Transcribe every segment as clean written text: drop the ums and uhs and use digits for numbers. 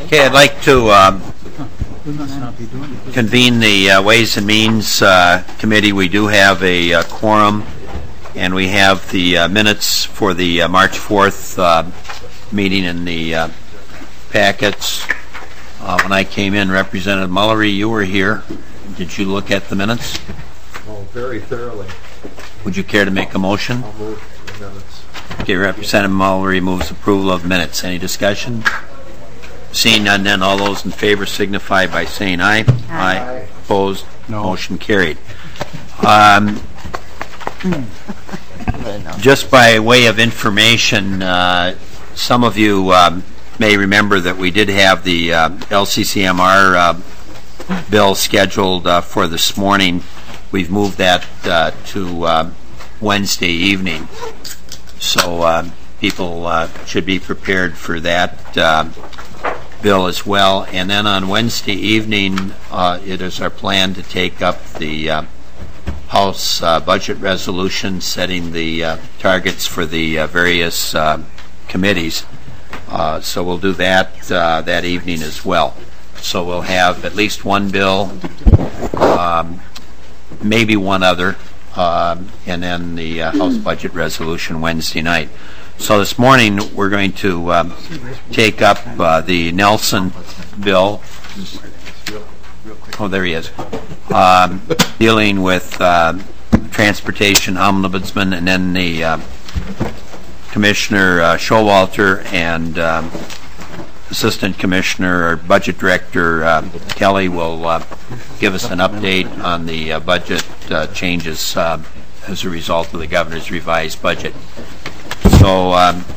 Okay, I'd like to convene the Ways and Means Committee. We do have a quorum, and we have the minutes for the March 4th meeting in the packets. When I came in, Representative Mullery, you were here. Did you look at the minutes? Oh, very thoroughly. Would you care to make a motion? I'll move the minutes. Okay, Representative Mullery moves approval of minutes. Any discussion? Seeing none, then all those in favor signify by saying aye. Aye. Opposed? No. Motion carried. Just by way of information, some of you may remember that we did have the LCCMR bill scheduled for this morning. We've moved that to Wednesday evening. So people should be prepared for that bill as well. And then on Wednesday evening, it is our plan to take up the House budget resolution setting the targets for the various committees. So we'll do that that evening as well. So we'll have at least one bill, maybe one other, and then the House budget resolution Wednesday night. So this morning we're going to take up the Nelson bill. Oh, there he is. Dealing with transportation ombudsman, and then the Commissioner Showalter and Assistant Commissioner or Budget Director Kelly will give us an update on the budget changes as a result of the Governor's revised budget. So,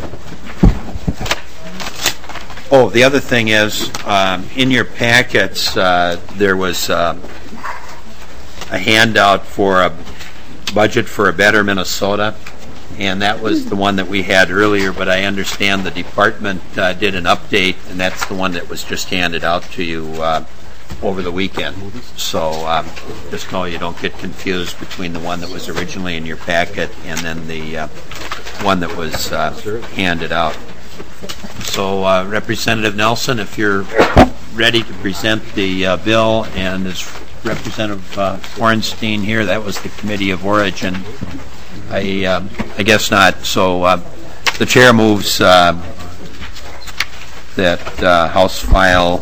the other thing is, in your packets, there was a handout for a budget for a better Minnesota, and that was the one that we had earlier, but I understand the department did an update, and that's the one that was just handed out to you over the weekend. So just so you don't get confused between the one that was originally in your packet and then the one that was handed out. So Representative Nelson, if you're ready to present the bill, and as Representative Orenstein here, that was the Committee of Origin. I guess not. So the chair moves that House File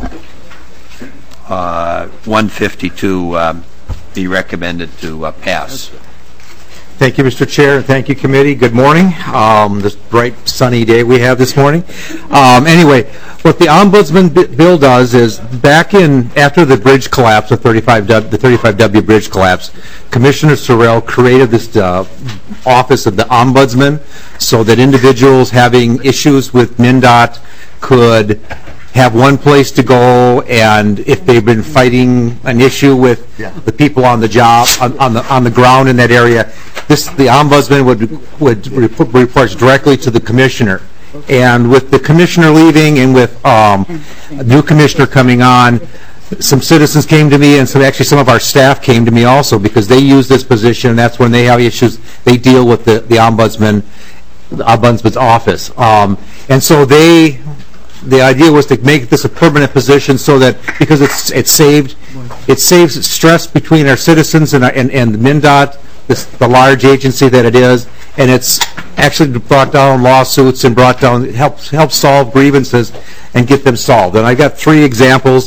152 be recommended to pass. Thank you, Mr. Chair, and thank you, committee. Good morning. This bright, sunny day we have this morning. Anyway, what the Ombudsman bill does is, back in after the bridge collapse, the 35W bridge collapse, Commissioner Sorrell created this office of the Ombudsman, so that individuals having issues with MnDOT could have one place to go, and if they've been fighting an issue with the people on the job, on the ground in that area, the Ombudsman would report directly to the Commissioner. And with the Commissioner leaving and with a new Commissioner coming on, some citizens came to me, and some of our staff came to me also, because they use this position, and that's when they have issues, they deal with the Ombudsman's office. And so the idea was to make this a permanent position, so that, because it saves stress between our citizens and MnDOT, the large agency that it is, and it's actually brought down lawsuits and helps solve grievances and get them solved. And I got three examples.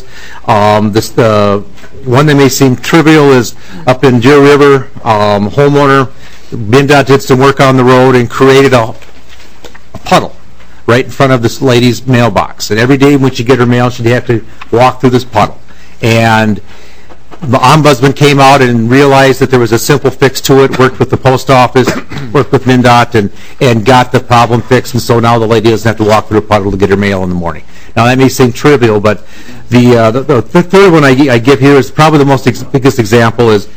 The one that may seem trivial is up in Deer River, homeowner, MnDOT did some work on the road and created a puddle right in front of this lady's mailbox. And every day when she get her mail, she'd have to walk through this puddle. And the Ombudsman came out and realized that there was a simple fix to it, worked with the post office, worked with MnDOT, and got the problem fixed. And so now the lady doesn't have to walk through a puddle to get her mail in the morning. Now that may seem trivial, but the third one I give here is probably the biggest example is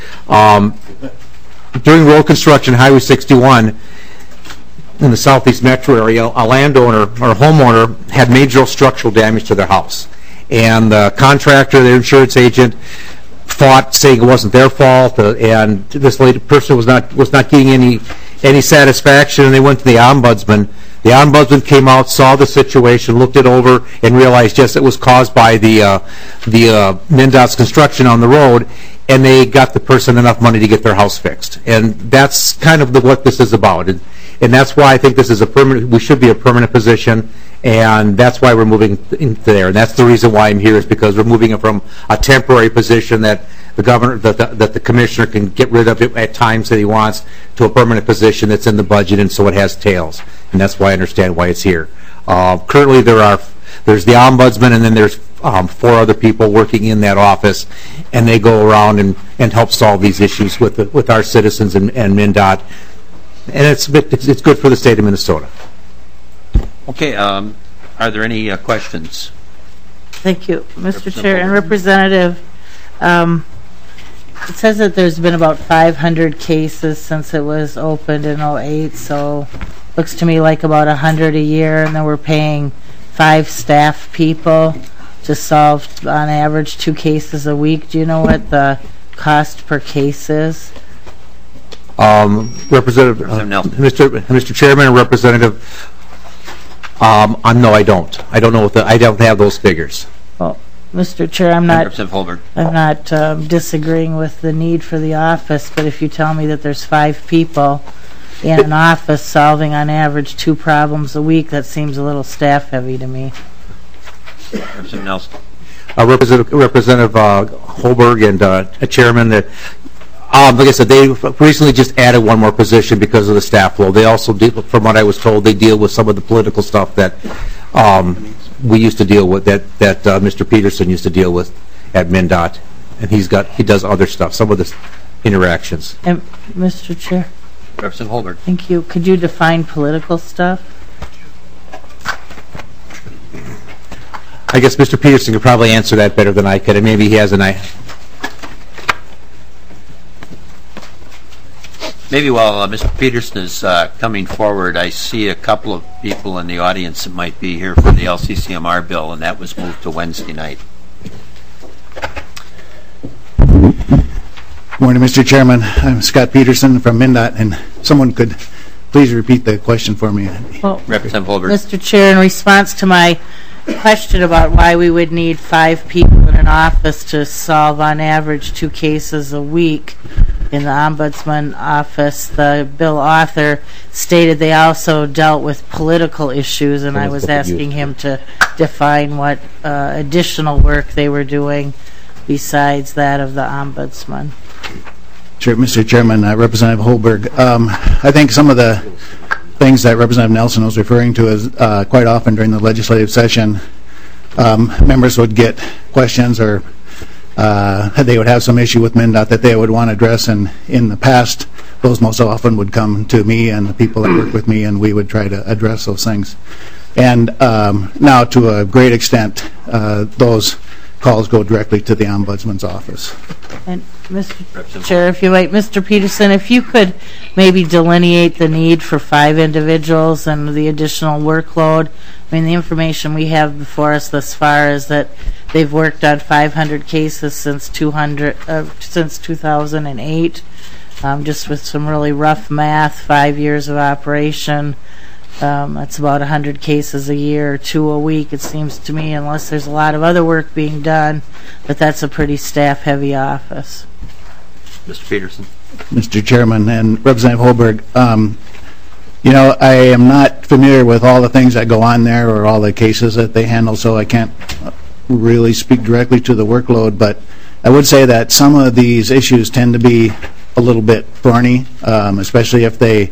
during road construction, Highway 61, in the southeast metro area, a landowner or a homeowner had major structural damage to their house, and the contractor, their insurance agent, fought, saying it wasn't their fault, and this person was not getting any any satisfaction, and they went to the ombudsman. The ombudsman came out, saw the situation, looked it over, and realized, yes, it was caused by the MnDOT's construction on the road, and they got the person enough money to get their house fixed. And that's kind of what this is about. And that's why I think this is we should be a permanent position, and that's why we're moving into there. And that's the reason why I'm here, is because we're moving it from a temporary position that the governor, that the commissioner can get rid of it at times that he wants, to a permanent position that's in the budget, and so it has tails. And that's why I understand why it's here. Currently, there's the ombudsman, and then there's 4 other people working in that office, and they go around and help solve these issues with our citizens and MnDOT. And it's good for the state of Minnesota. Okay, are there any questions? Thank you, Mr. Chair and Representative. It says that there's been about 500 cases since it was opened in '08, so looks to me like about 100 a year, and then we're paying 5 staff people to solve, on average, 2 cases a week. Do you know what the cost per case is? Representative Nelson. Mr. Chairman and Representative, no, I don't. I don't know I don't have those figures. Well, Mr. Chair, I'm not disagreeing with the need for the office, but if you tell me that there's 5 people in an office solving on average 2 problems a week, that seems a little staff heavy to me. Representative Nelson. Representative Holberg and Chairman, like I said, they recently just added 1 more position because of the staff load. They also, from what I was told, they deal with some of the political stuff that we used to deal with, that Mr. Peterson used to deal with at MnDOT, and he does other stuff, some of the interactions. And Mr. Chair. Representative Holberg. Thank you. Could you define political stuff? I guess Mr. Peterson could probably answer that better than I could, and maybe he has an idea. Maybe while Mr. Peterson is coming forward, I see a couple of people in the audience that might be here for the LCCMR bill, and that was moved to Wednesday night. Morning, Mr. Chairman. I'm Scott Peterson from MnDOT, and someone could please repeat the question for me. Well, Representative Holberg. Mr. Chair, in response to my question about why we would need 5 people in an office to solve on average 2 cases a week in the Ombudsman office, the bill author stated they also dealt with political issues, and I was asking him to define what additional work they were doing besides that of the Ombudsman. Sure, Mr. Chairman, Representative Holberg. I think some of the things that Representative Nelson was referring to is quite often during the legislative session, members would get questions or they would have some issue with MnDOT that they would want to address, and in the past, those most often would come to me and the people that work with me, and we would try to address those things. And now, to a great extent, those calls go directly to the Ombudsman's office. And Mr. Chair, if you might, Mr. Peterson, if you could maybe delineate the need for 5 individuals and the additional workload. I mean, the information we have before us thus far is that they've worked on 500 cases since 2008. Just with some really rough math, 5 years of operation. That's about 100 cases a year, 2 a week, it seems to me, unless there's a lot of other work being done, but that's a pretty staff-heavy office. Mr. Peterson. Mr. Chairman and Representative Holberg, you know, I am not familiar with all the things that go on there or all the cases that they handle, so I can't really speak directly to the workload, but I would say that some of these issues tend to be a little bit thorny, especially if they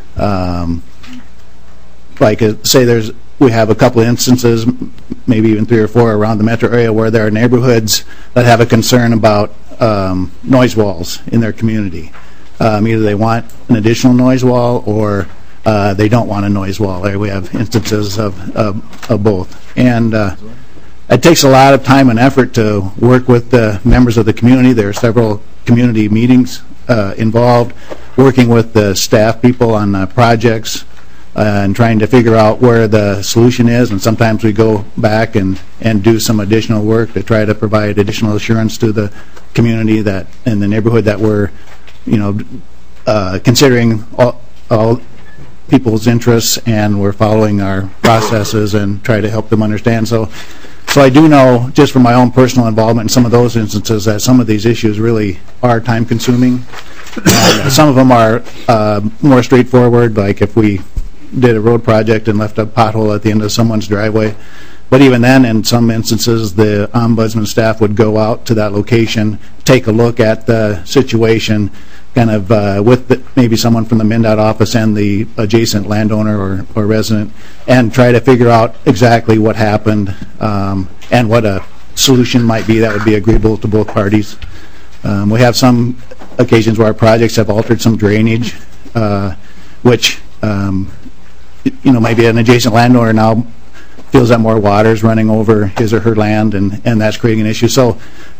like say we have a couple of instances, maybe even 3 or 4 around the metro area where there are neighborhoods that have a concern about noise walls in their community. Either they want an additional noise wall or they don't want a noise wall. We have instances of both. And it takes a lot of time and effort to work with the members of the community. There are several community meetings involved, working with the staff people on projects, and trying to figure out where the solution is, and sometimes we go back and do some additional work to try to provide additional assurance to the community that in the neighborhood that we're, you know, considering all people's interests, and we're following our processes and try to help them understand. So I do know, just from my own personal involvement in some of those instances, that some of these issues really are time-consuming. Some of them are more straightforward, like if we did a road project and left a pothole at the end of someone's driveway. But even then, in some instances, the ombudsman staff would go out to that location, take a look at the situation, kind of with maybe someone from the MnDOT office and the adjacent landowner or resident, and try to figure out exactly what happened and what a solution might be that would be agreeable to both parties. We have some occasions where our projects have altered some drainage, which maybe an adjacent landowner now feels that more water is running over his or her land, and that's creating an issue. So,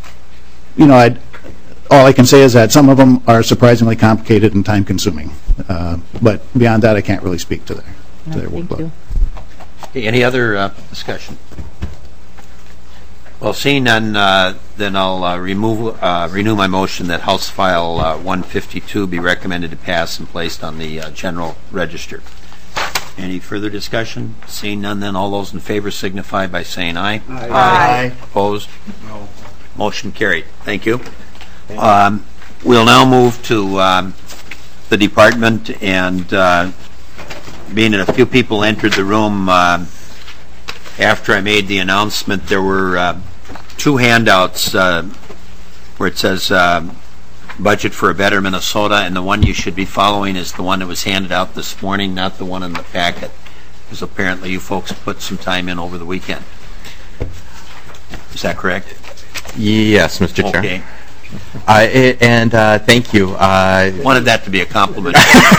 all I can say is that some of them are surprisingly complicated and time-consuming. But beyond that, I can't really speak to their Thank workload. you. Okay, any other discussion? Well, seeing none, then I'll renew my motion that House File 152 be recommended to pass and placed on the General Register. Any further discussion? Seeing none, then all those in favor signify by saying aye. Aye. Opposed? No. Motion carried. Thank you. We'll now move to the department, and being that a few people entered the room after I made the announcement, there were two handouts where it says Budget for a Better Minnesota, and the one you should be following is the one that was handed out this morning, not the one in the packet, because apparently you folks put some time in over the weekend. Is that correct? Yes, Mr. Chair. Okay. Thank you. Wanted that to be a compliment.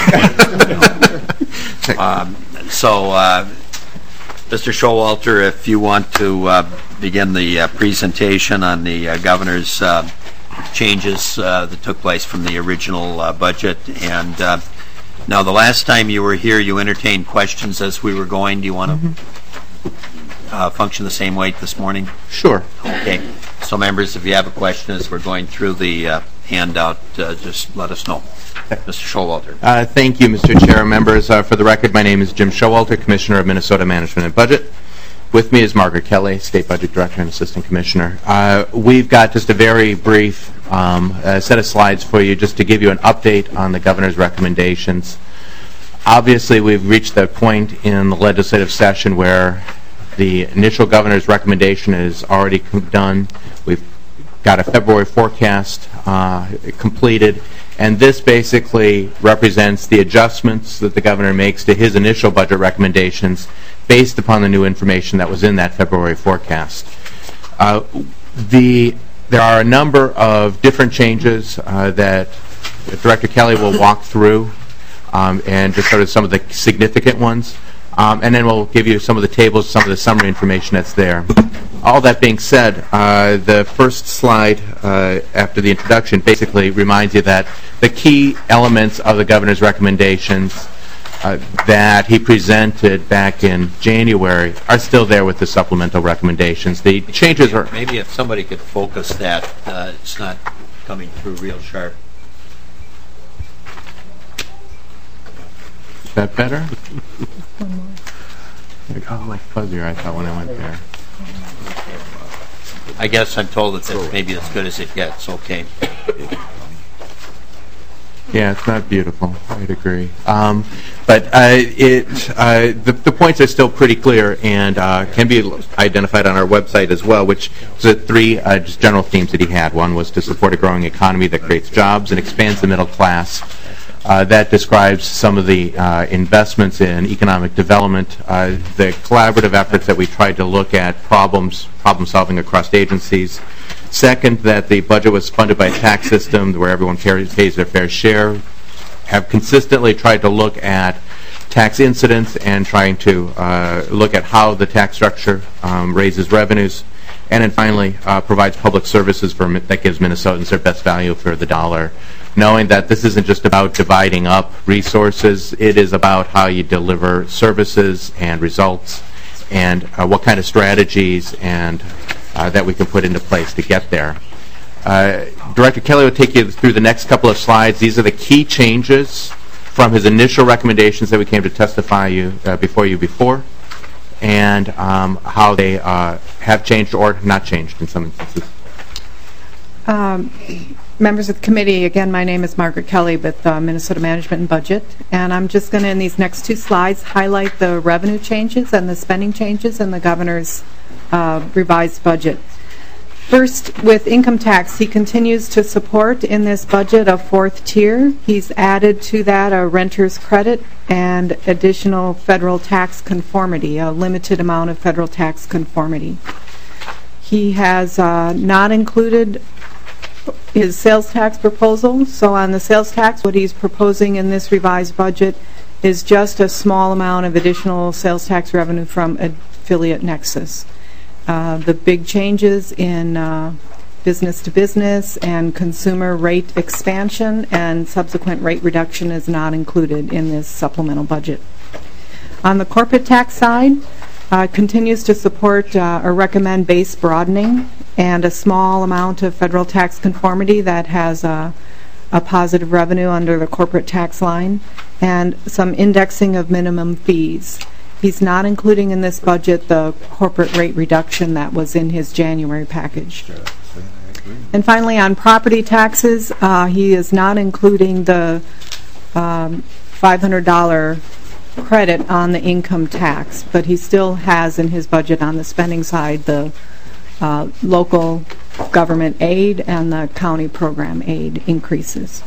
Mr. Showalter, if you want to begin the presentation on the governor's changes that took place from the original budget. And now, the last time you were here, you entertained questions as we were going. Do you want to function the same way this morning? Sure. Okay. So, members, if you have a question as we're going through the handout, just let us know. Mr. Showalter. Thank you, Mr. Chair. Members, for the record, my name is Jim Showalter, Commissioner of Minnesota Management and Budget. With me is Margaret Kelly, State Budget Director and Assistant Commissioner. We've got just a very brief set of slides for you just to give you an update on the governor's recommendations. Obviously, we've reached that point in the legislative session where the initial governor's recommendation is already done. We've got a February forecast completed, and this basically represents the adjustments that the governor makes to his initial budget recommendations based upon the new information that was in that February forecast. There are a number of different changes that Director Kelly will walk through, and just sort of some of the significant ones. And then we'll give you some of the tables, some of the summary information that's there. All that being said, the first slide after the introduction basically reminds you that the key elements of the governor's recommendations that he presented back in January are still there with the supplemental recommendations. The changes are... Maybe if somebody could focus that, it's not coming through real sharp. Is that better? It got like fuzzier, I thought, when I went there. I guess I'm told that that's maybe as good as it gets. Okay. Yeah, it's not beautiful. I'd agree. But the points are still pretty clear and can be identified on our website as well, which is the three just general themes that he had. One was to support a growing economy that creates jobs and expands the middle class. That describes some of the investments in economic development, the collaborative efforts that we tried to look at, problem solving across agencies. Second, that the budget was funded by a tax system where everyone pays their fair share. Have consistently tried to look at tax incidence and trying to look at how the tax structure raises revenues. And then finally, provides public services that gives Minnesotans their best value for the dollar, knowing that this isn't just about dividing up resources, it is about how you deliver services and results and what kind of strategies and that we can put into place to get there. Director Kelly will take you through the next couple of slides. These are the key changes from his initial recommendations that we came to testify before you before, and how they have changed or not changed in some instances. Members of the committee, again, my name is Margaret Kelly with Minnesota Management and Budget, and I'm just going to, in these next 2 slides, highlight the revenue changes and the spending changes in the governor's revised budget. First, with income tax, he continues to support in this budget a 4th tier. He's added to that a renter's credit and additional federal tax conformity, a limited amount of federal tax conformity. He has not included his sales tax proposal. So on the sales tax, what he's proposing in this revised budget is just a small amount of additional sales tax revenue from affiliate Nexus. The big changes in business to business and consumer rate expansion and subsequent rate reduction is not included in this supplemental budget. On the corporate tax side, continues to support or recommend base broadening and a small amount of federal tax conformity that has a positive revenue under the corporate tax line, and some indexing of minimum fees. He's not including in this budget the corporate rate reduction that was in his January package. And finally, on property taxes, he is not including the $500 credit on the income tax, but he still has in his budget on the spending side the local government aid and the county program aid increases.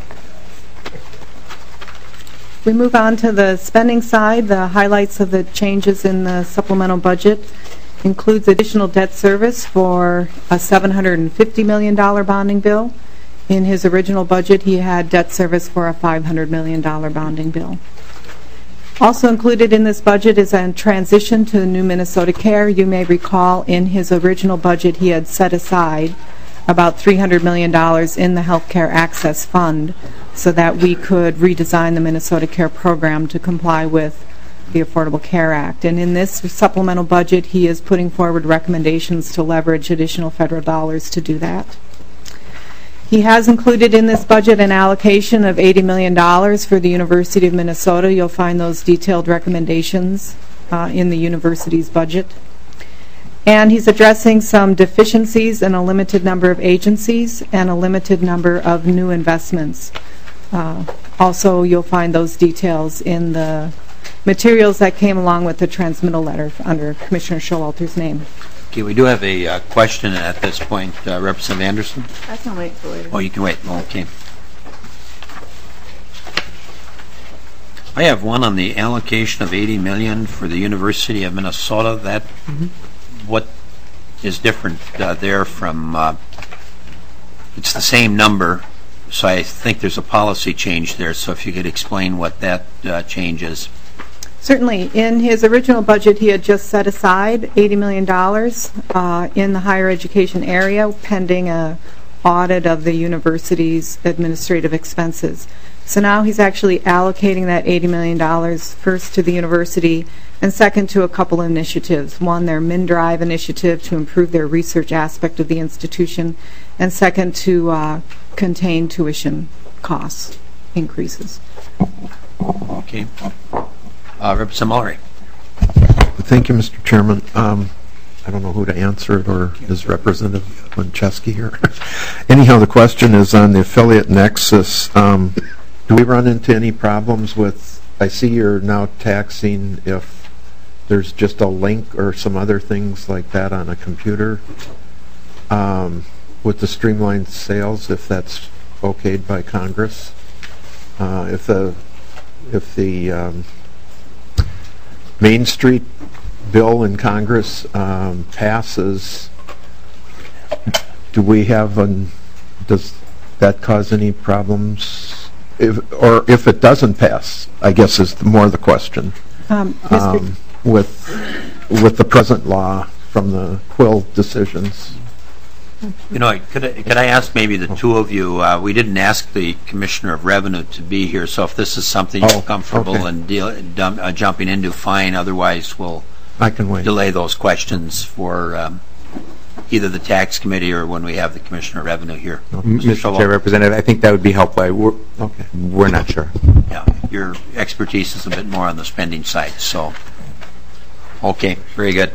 We move on to the spending side. The highlights of the changes in the supplemental budget includes additional debt service for a $750 million bonding bill. In his original budget, he had debt service for a $500 million bonding bill. Also included in this budget is a transition to New Minnesota Care. You may recall in his original budget he had set aside about $300 million in the Healthcare Access Fund so that we could redesign the Minnesota Care program to comply with the Affordable Care Act. And in this supplemental budget, he is putting forward recommendations to leverage additional federal dollars to do that. He has included in this budget an allocation of $80 million for the University of Minnesota. You'll find those detailed recommendations in the university's budget. And he's addressing some deficiencies in a limited number of agencies and a limited number of new investments. Also, you'll find those details in the materials that came along with the transmittal letter under Commissioner Showalter's name. Okay, we do have a question at this point. Representative Anderson? I can wait for later. Oh, you can wait. Okay. I have one on the allocation of $80 million for the University of Minnesota. That what is different there from? It's the same number, so I think there's a policy change there. So if you could explain what that change is. Certainly. In his original budget, he had just set aside $80 million in the higher education area pending an audit of the university's administrative expenses. So now he's actually allocating that $80 million first to the university and second to a couple of initiatives. One, their MinDrive initiative to improve their research aspect of the institution, and second to contain tuition costs increases. Okay. Representative Mullery. Thank you, Mr. Chairman. I don't know who to answer it, or is Representative Winchesky here? Anyhow, the question is on the affiliate nexus. Do we run into any problems with, I see you're now taxing if there's just a link or some other things like that on a computer with the streamlined sales, if that's okayed by Congress? If the Main Street bill in Congress passes, do we have does that cause any problems? If it doesn't pass, I guess is more the question. With the present law from the Quill decisions. You know, could I ask maybe the two of you, we didn't ask the Commissioner of Revenue to be here, so if this is something you're comfortable in jumping into, fine. Otherwise, I can wait. Delay those questions for either the tax committee or when we have the commissioner of revenue here. Mr. Schultz? Chair, Representative, I think that would be helpful. Okay. We're not sure. Yeah, your expertise is a bit more on the spending side, so. Okay, very good.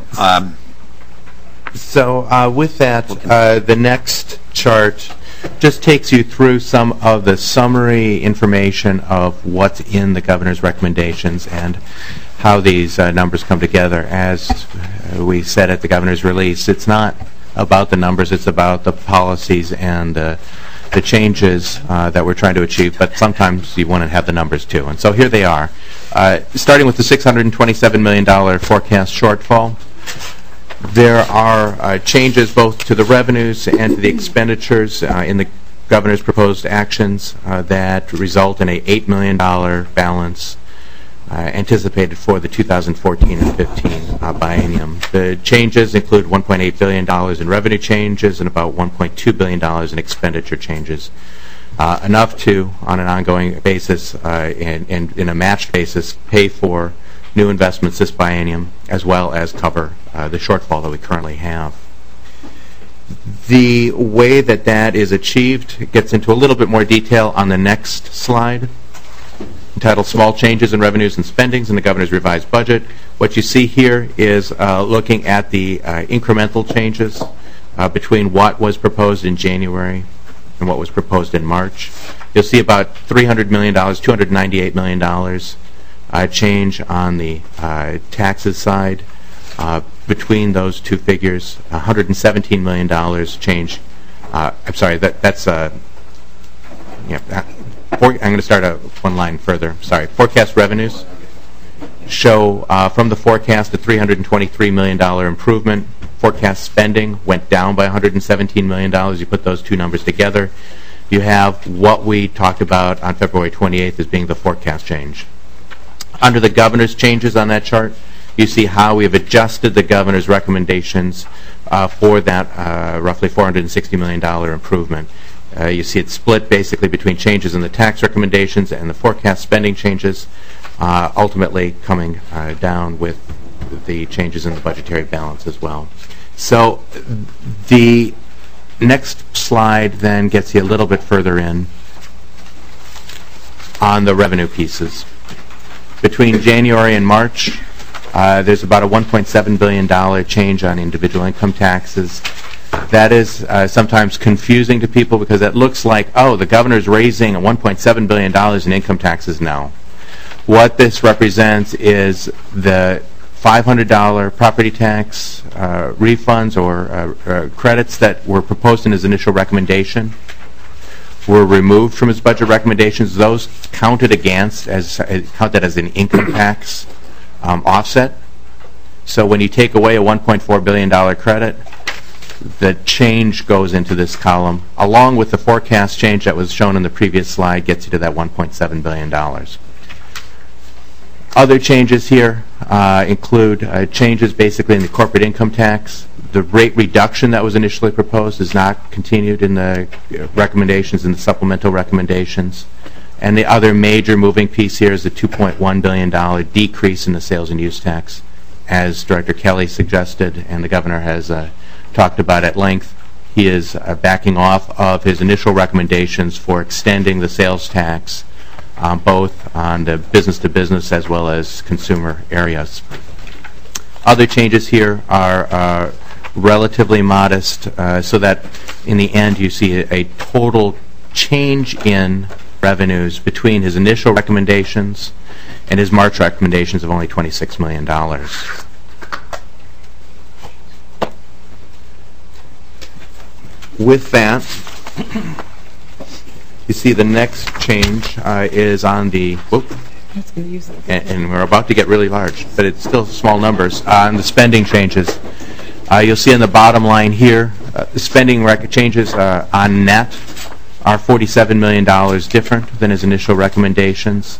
So with that, the next chart just takes you through some of the summary information of what's in the governor's recommendations and how these numbers come together. As we said at the governor's release, it's not about the numbers, it's about the policies and the changes that we're trying to achieve, but sometimes you want to have the numbers too. And so here they are. Starting with the $627 million forecast shortfall, there are changes both to the revenues and to the expenditures in the governor's proposed actions that result in a $8 million balance anticipated for the 2014 and 15 biennium. The changes include $1.8 billion in revenue changes and about $1.2 billion in expenditure changes. Enough to, on an ongoing basis and in a matched basis, pay for new investments this biennium, as well as cover the shortfall that we currently have. The way that that is achieved gets into a little bit more detail on the next slide, entitled Small Changes in Revenues and Spendings in the Governor's Revised Budget. What you see here is looking at the incremental changes between what was proposed in January and what was proposed in March. You'll see about $300 million, $298 million change on the taxes side. Between those two figures, $117 million change. I'm sorry, that's I'm going to start one line further. Sorry, forecast revenues show from the forecast a $323 million improvement. Forecast spending went down by $117 million. You put those two numbers together, you have what we talked about on February 28th as being the forecast change. Under the governor's changes on that chart, you see how we have adjusted the governor's recommendations for that roughly $460 million improvement. You see it split basically between changes in the tax recommendations and the forecast spending changes, ultimately coming down with the changes in the budgetary balance as well. So the next slide then gets you a little bit further in on the revenue pieces. Between January and March, there's about a $1.7 billion change on individual income taxes. That is sometimes confusing to people because it looks like, oh, the governor's raising $1.7 billion in income taxes. No. What this represents is the $500 property tax refunds or credits that were proposed in his initial recommendation were removed from his budget recommendations. Those counted as an income tax offset. So when you take away a $1.4 billion credit, the change goes into this column, along with the forecast change that was shown in the previous slide, gets you to that $1.7 billion. Other changes here include changes basically in the corporate income tax. The rate reduction that was initially proposed is not continued in the recommendations, in the supplemental recommendations. And the other major moving piece here is the $2.1 billion decrease in the sales and use tax, as Director Kelly suggested and the governor has talked about at length. He is backing off of his initial recommendations for extending the sales tax both on the business-to-business as well as consumer areas. Other changes here are relatively modest, so that in the end you see a total change in revenues between his initial recommendations and his March recommendations of only $26 million. With that, you see the next change is on the, and we're about to get really large, but it's still small numbers, on the spending changes. You'll see on the bottom line here, the spending changes on net are $47 million different than his initial recommendations.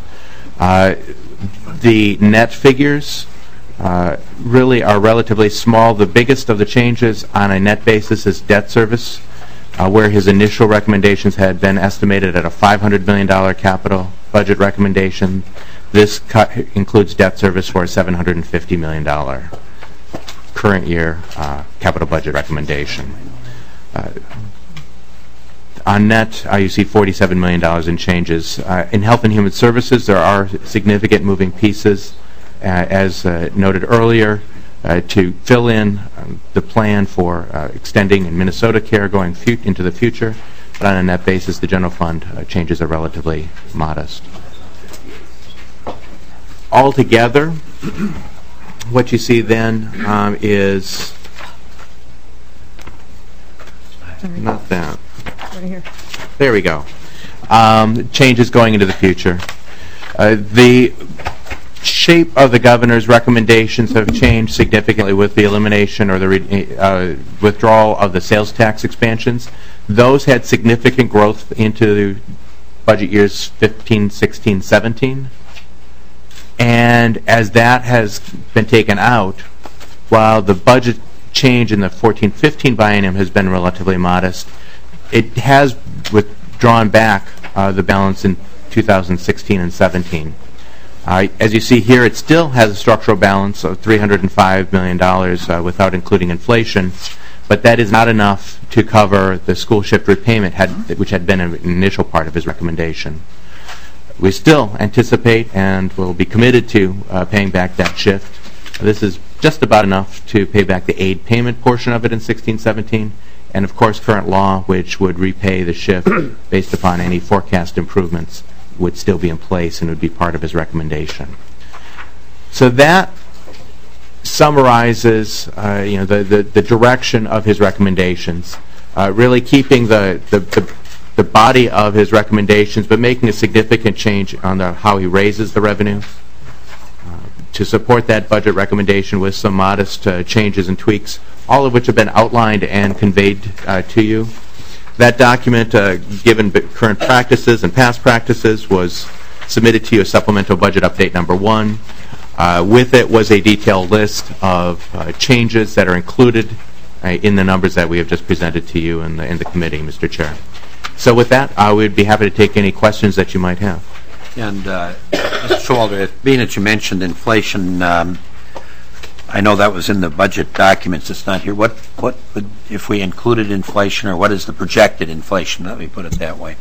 The net figures really are relatively small. The biggest of the changes on a net basis is debt service, where his initial recommendations had been estimated at a $500 million capital budget recommendation. This cut includes debt service for a $750 million current year capital budget recommendation. On net, you see $47 million in changes. In Health and Human Services, there are significant moving pieces, as noted earlier, to fill in the plan for extending in Minnesota Care going into the future. But on a net basis, the general fund changes are relatively modest. Altogether, what you see then is not that. Right here. There we go. Changes going into the future. The shape of the governor's recommendations have changed significantly with the elimination or the withdrawal of the sales tax expansions. Those had significant growth into budget years 15, 16, 17. And as that has been taken out, while the budget change in the 14-15 biennium has been relatively modest, it has withdrawn back the balance in 2016 and 17. As you see here, it still has a structural balance of $305 million without including inflation, but that is not enough to cover the school shift repayment, which had been an initial part of his recommendation. We still anticipate and will be committed to paying back that shift. This is just about enough to pay back the aid payment portion of it in 16-17, and of course current law, which would repay the shift based upon any forecast improvements, would still be in place and would be part of his recommendation. So that summarizes the direction of his recommendations, really keeping the body of his recommendations, but making a significant change on how he raises the revenue. To support that budget recommendation with some modest changes and tweaks, all of which have been outlined and conveyed to you. That document, given current practices and past practices, was submitted to you as supplemental budget update number 1. With it was a detailed list of changes that are included in the numbers that we have just presented to you in the committee, Mr. Chair. So with that, I would be happy to take any questions that you might have. And Mr. Schwalder, being that you mentioned inflation, I know that was in the budget documents. It's not here. What would, if we included inflation, or what is the projected inflation? Let me put it that way.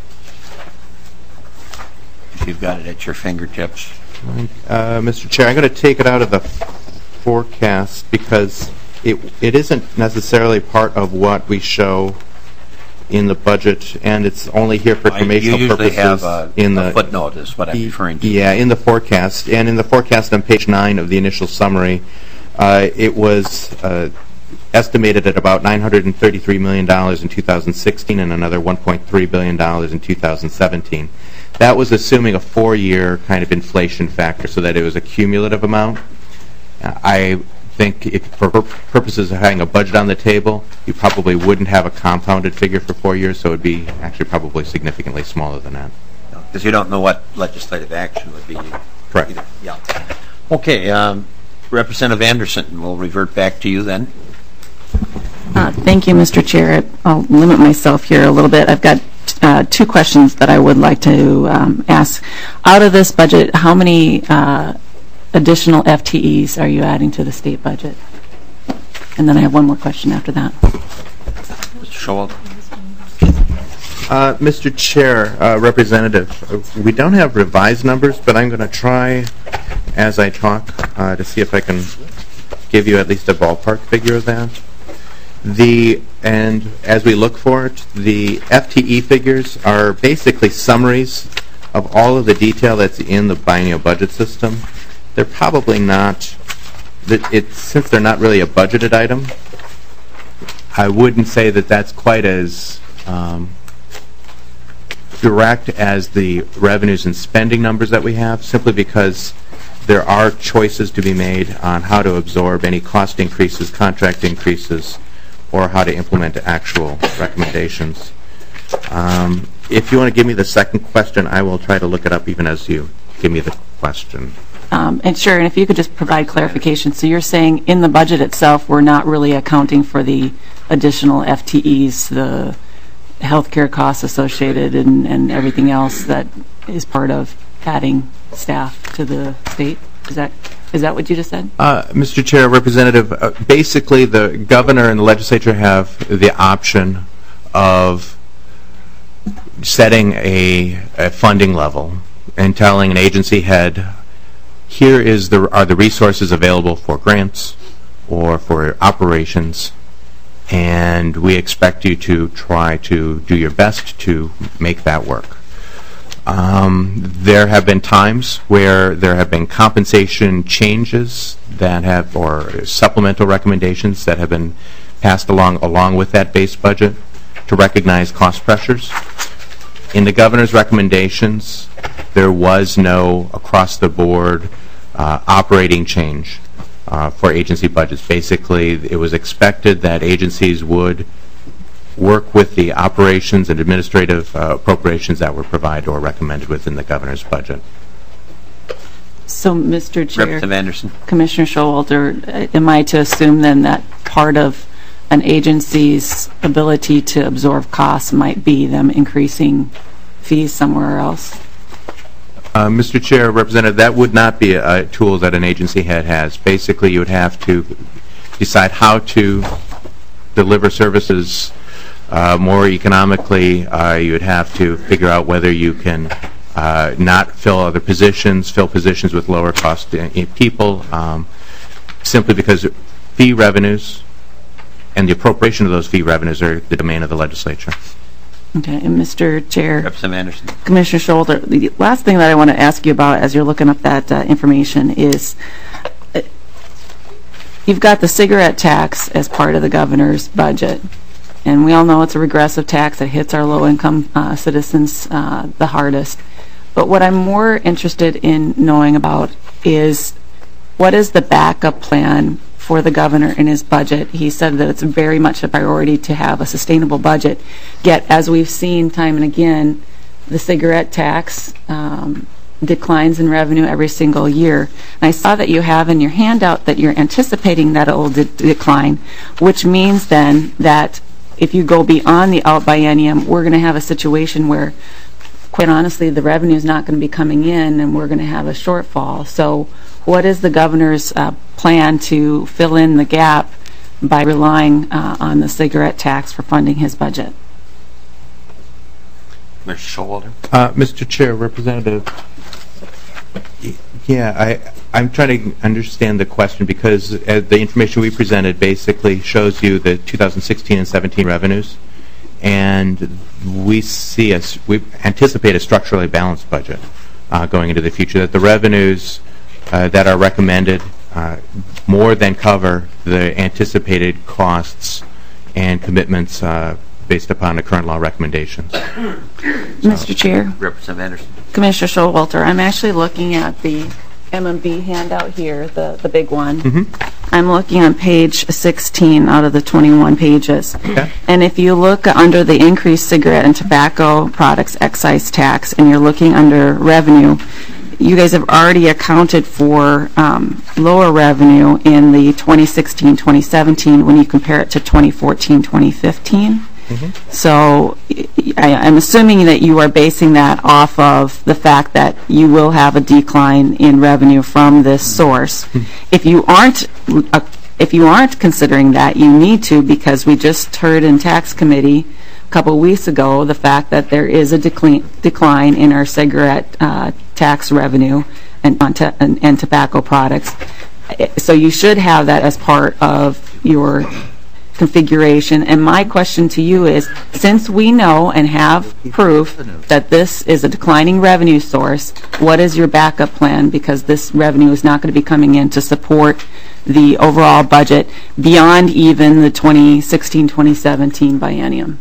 If you've got it at your fingertips. Mr. Chair, I'm going to take it out of the forecast because it isn't necessarily part of what we show in the budget, and it's only here for informational purposes. You usually have a footnote is what I'm referring to. Yeah, in the forecast. And in the forecast on page 9 of the initial summary, it was estimated at about $933 million in 2016 and another $1.3 billion in 2017. That was assuming a 4-year kind of inflation factor, so that it was a cumulative amount. I think for purposes of having a budget on the table, you probably wouldn't have a compounded figure for 4 years, so it would be actually probably significantly smaller than that. Because you don't know what legislative action would be. Correct. Either. Yeah. Okay, Representative Anderson, we'll revert back to you then. Thank you, Mr. Chair. I'll limit myself here a little bit. I've got 2 questions that I would like to ask. Out of this budget, how many additional FTEs are you adding to the state budget? And then I have one more question after that. Mr. Schwalder. Mr. Chair, Representative, we don't have revised numbers, but I'm going to try as I talk to see if I can give you at least a ballpark figure of that. And as we look for it, the FTE figures are basically summaries of all of the detail that's in the biennial budget system. They're probably not, since they're not really a budgeted item, I wouldn't say that that's quite as direct as the revenues and spending numbers that we have, simply because there are choices to be made on how to absorb any cost increases, contract increases, or how to implement actual recommendations. If you want to give me the second question, I will try to look it up even as you give me the question. And sure, and if you could just provide clarification. So you're saying in the budget itself, we're not really accounting for the additional FTEs, the healthcare costs associated and everything else that is part of adding staff to the state? Is that what you just said? Mr. Chair, Representative, basically the governor and the legislature have the option of setting a funding level and telling an agency head, here are the resources available for grants or for operations, and we expect you to try to do your best to make that work. There have been times where there have been compensation changes that have, or supplemental recommendations that have been passed along with that base budget to recognize cost pressures. In the governor's recommendations, there was no across-the-board operating change for agency budgets. Basically, it was expected that agencies would work with the operations and administrative appropriations that were provided or recommended within the governor's budget. So, Mr. Chair, Representative Anderson. Commissioner Showalter, am I to assume then that part of an agency's ability to absorb costs might be them increasing fees somewhere else? Mr. Chair, Representative, that would not be a tool that an agency head has. Basically, you would have to decide how to deliver services more economically. You would have to figure out whether you can not fill other positions, fill positions with lower cost people, simply because fee revenues and the appropriation of those fee revenues are the domain of the legislature. Okay, and Mr. Chair, Representative Anderson. Commissioner Showalter, the last thing that I want to ask you about as you're looking up that information is you've got the cigarette tax as part of the governor's budget, and we all know it's a regressive tax that hits our low-income citizens the hardest. But what I'm more interested in knowing about is what is the backup plan for the governor in his budget. He said that it's very much a priority to have a sustainable budget, yet as we've seen time and again, the cigarette tax declines in revenue every single year. And I saw that you have in your handout that you're anticipating that it will decline, which means then that if you go beyond the out biennium, we're going to have a situation where, quite honestly, the revenue is not going to be coming in and we're going to have a shortfall. So what is the governor's plan to fill in the gap by relying on the cigarette tax for funding his budget? Mr. Showalter. Mr. Chair, Representative, I'm trying to understand the question because the information we presented basically shows you the 2016 and 17 revenues, and we anticipate a structurally balanced budget going into the future, that the revenues that are recommended more than cover the anticipated costs and commitments based upon the current law recommendations. Mr. Chair, Representative Anderson. Commissioner Showalter, I'm actually looking at the M&B handout here, the big one. Mm-hmm. I'm looking on page 16 out of the 21 pages. Okay. And if you look under the increased cigarette and tobacco products excise tax and you're looking under revenue, you guys have already accounted for lower revenue in the 2016-2017 when you compare it to 2014-2015. Mm-hmm. So I'm assuming that you are basing that off of the fact that you will have a decline in revenue from this source. Mm-hmm. If you aren't considering that, you need to, because we just heard in tax committee a couple of weeks ago the fact that there is a decline in our cigarette tax revenue and tobacco products. So you should have that as part of your configuration. And my question to you is, since we know and have proof that this is a declining revenue source, what is your backup plan? Because this revenue is not going to be coming in to support the overall budget beyond even the 2016-2017 biennium.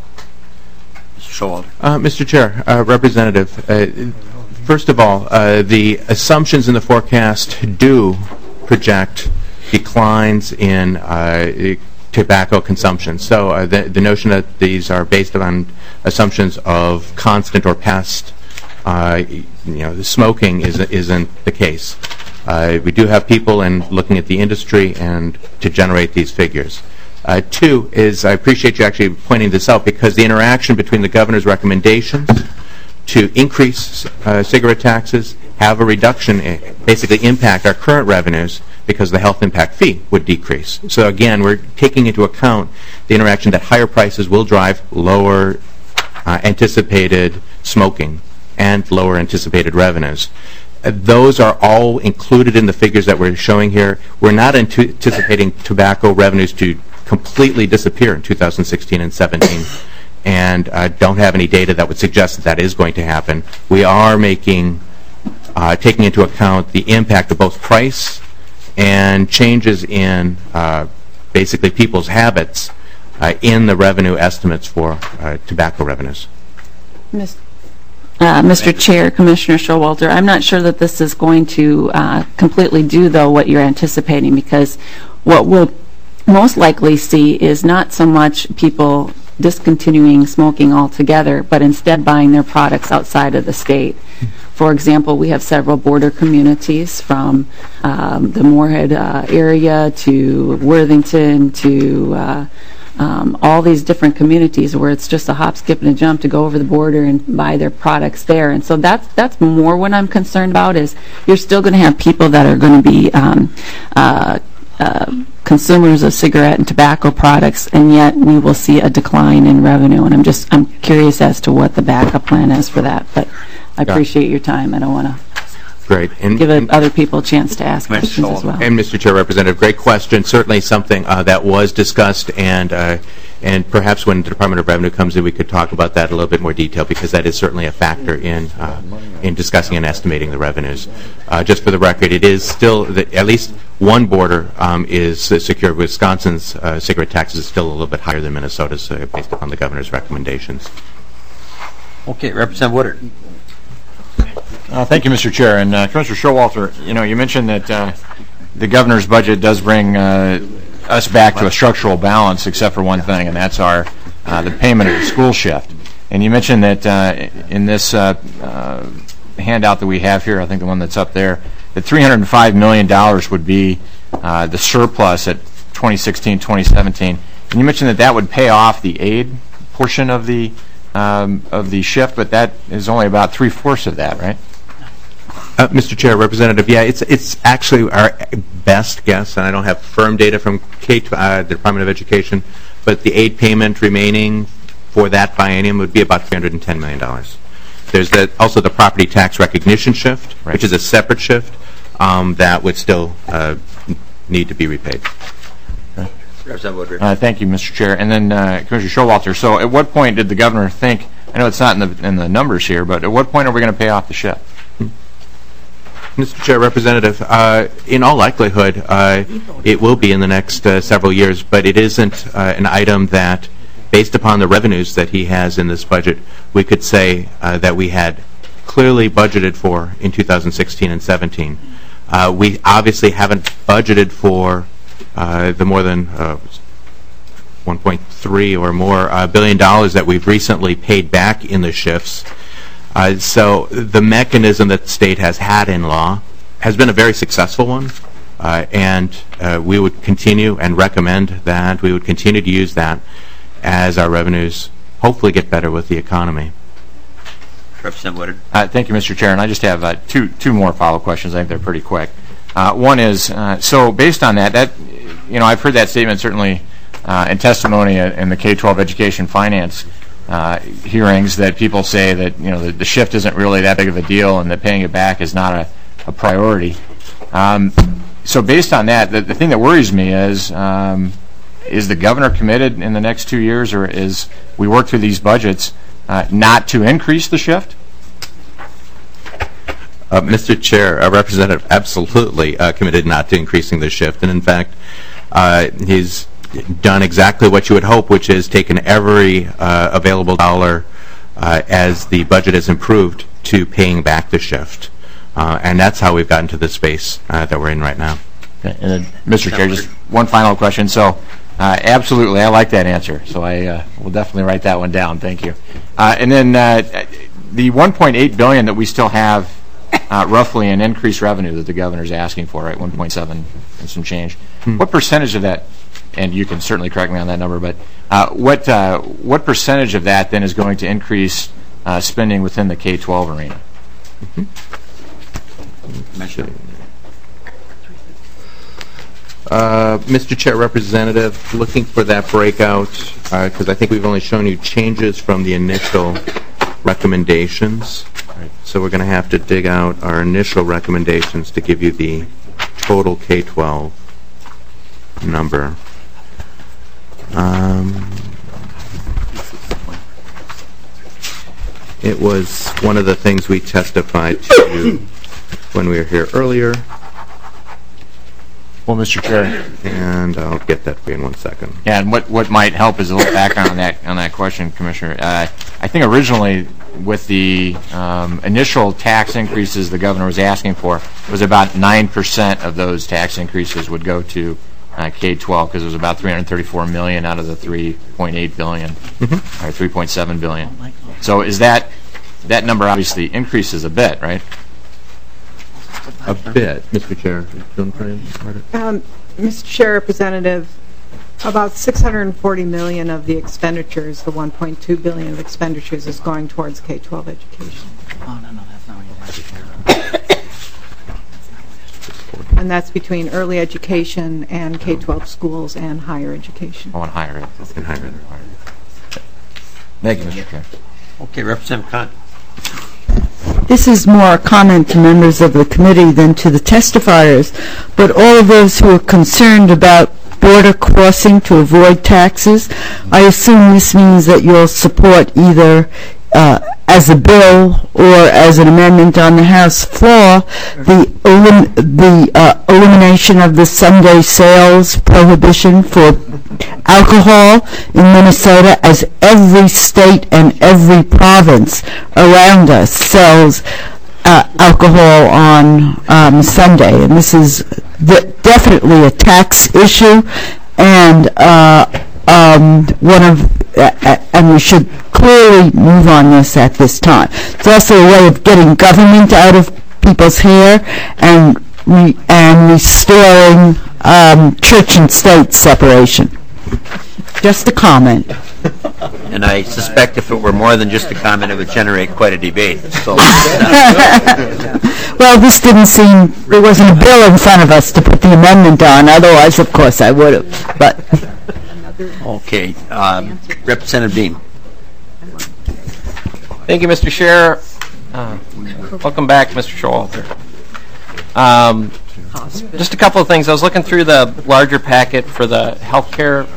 Mr. Showalter. Mr. Chair, Representative, first of all, the assumptions in the forecast do project declines in tobacco consumption. So the notion that these are based on assumptions of constant or past, smoking isn't the case. We do have people looking at the industry and to generate these figures. Two is, I appreciate you actually pointing this out, because the interaction between the governor's recommendations to increase cigarette taxes have a reduction, basically impact our current revenues because the health impact fee would decrease. So again, we're taking into account the interaction that higher prices will drive lower anticipated smoking and lower anticipated revenues. Those are all included in the figures that we're showing here. We're not anticipating tobacco revenues to completely disappear in 2016 and 17, and don't have any data that would suggest that that is going to happen. We are taking into account the impact of both price and changes in basically people's habits in the revenue estimates for tobacco revenues. Mr. Chair, Commissioner Showalter, I'm not sure that this is going to completely do, though, what you're anticipating, because what we'll most likely see is not so much people discontinuing smoking altogether, but instead buying their products outside of the state. For example, we have several border communities from the Moorhead area to Worthington to all these different communities where it's just a hop, skip, and a jump to go over the border and buy their products there. And so that's more what I'm concerned about, is you're still going to have people that are going to be consumers of cigarette and tobacco products, and yet we will see a decline in revenue. And I'm curious as to what the backup plan is for that. But I appreciate your time. I don't want to give other people a chance to ask questions as well. And Mr. Chair, Representative, great question. Certainly something that was discussed, and perhaps when the Department of Revenue comes in, we could talk about that in a little bit more detail, because that is certainly a factor in discussing and estimating the revenues. Just for the record, it is still at least one border is secured. Wisconsin's cigarette tax is still a little bit higher than Minnesota's, based upon the governor's recommendations. Okay, Representative Woodard. Thank you, Mr. Chair. And Commissioner Showalter, you mentioned that the governor's budget does bring us back to a structural balance, except for one thing, and that's the payment of the school shift. And you mentioned that in this handout that we have here, I think the one that's up there, that $305 million would be the surplus at 2016-2017. And you mentioned that would pay off the aid portion of the shift, but that is only about 3/4 of that, right? Mr. Chair, Representative, yeah, it's actually our best guess, and I don't have firm data from the Department of Education, but the aid payment remaining for that biennium would be about $310 million. There's also the property tax recognition shift, right, which is a separate shift that would still need to be repaid. Thank you, Mr. Chair. And then Commissioner Showalter, so at what point did the governor think, I know it's not in the numbers here, but at what point are we going to pay off the shift? Mr. Chair, Representative, in all likelihood, it will be in the next several years, but it isn't an item that, based upon the revenues that he has in this budget, we could say that we had clearly budgeted for in 2016 and 17. We obviously haven't budgeted for the more than 1.3 or more billion dollars that we've recently paid back in the shifts. So the mechanism that the state has had in law has been a very successful one, and we would continue and recommend that we would continue to use that as our revenues hopefully get better with the economy. Representative Woodard. Thank you, Mr. Chair, and I just have two more follow-up questions. I think they're pretty quick. One is, so based on that, I've heard that statement certainly in testimony in the K-12 education finance hearings, that people say that the shift isn't really that big of a deal and that paying it back is not a priority. So based on that, the thing that worries me is the governor committed in the next 2 years, or is we work through these budgets not to increase the shift? Mr. Chair, Representative absolutely committed not to increasing the shift, and in fact, he's done exactly what you would hope, which is taken every available dollar as the budget has improved to paying back the shift. And that's how we've gotten to the space that we're in right now. Okay. And then, Mr. Chair, just one final question. So, absolutely, I like that answer. So I will definitely write that one down. Thank you. And then the $1.8 billion that we still have roughly in increased revenue that the governor's asking for, right, 1.7 and some change. What percentage of that, and you can certainly correct me on that number, but what percentage of that then is going to increase spending within the K-12 arena? Commissioner. Mr. Chair, Representative, looking for that breakout, because I think we've only shown you changes from the initial recommendations. So we're going to have to dig out our initial recommendations to give you the total K-12 number. It was one of the things we testified to when we were here earlier. Well, Mr. Chair. And I'll get that for you in 1 second. Yeah, and what might help is a little background on that question, Commissioner. I think originally with the initial tax increases the governor was asking for, was about 9% of those tax increases would go to K-12 because it was about $334 million out of the $3.8 billion, or $3.7 billion. So is that number obviously increases a bit, right? A bit, Mr. Chair. Mr. Chair, Representative, about $640 million of the expenditures, the $1.2 billion of expenditures, is going towards K-12 education. Oh, no, that's not what you're And that's between early education and K-12 schools and higher education. Oh, and higher ed. Thank you, Mr. Chair. Okay, Representative Khan. This is more a comment to members of the committee than to the testifiers, but all of those who are concerned about border crossing to avoid taxes, I assume this means that you'll support either as a bill or as an amendment on the House floor the elimination of the Sunday sales prohibition for alcohol in Minnesota, as every state and every province around us sells alcohol on Sunday, and this is definitely a tax issue, and and we should clearly move on this at this time. It's also a way of getting government out of people's hair and restoring church and state separation. Just a comment. And I suspect if it were more than just a comment, it would generate quite a debate. So, well, this didn't seem, there wasn't a bill in front of us to put the amendment on. Otherwise, of course, I would have. But okay, Representative Dean. Thank you, Mr. Chair. Welcome back, Mr. Showalter. Just a couple of things. I was looking through the larger packet for the healthcare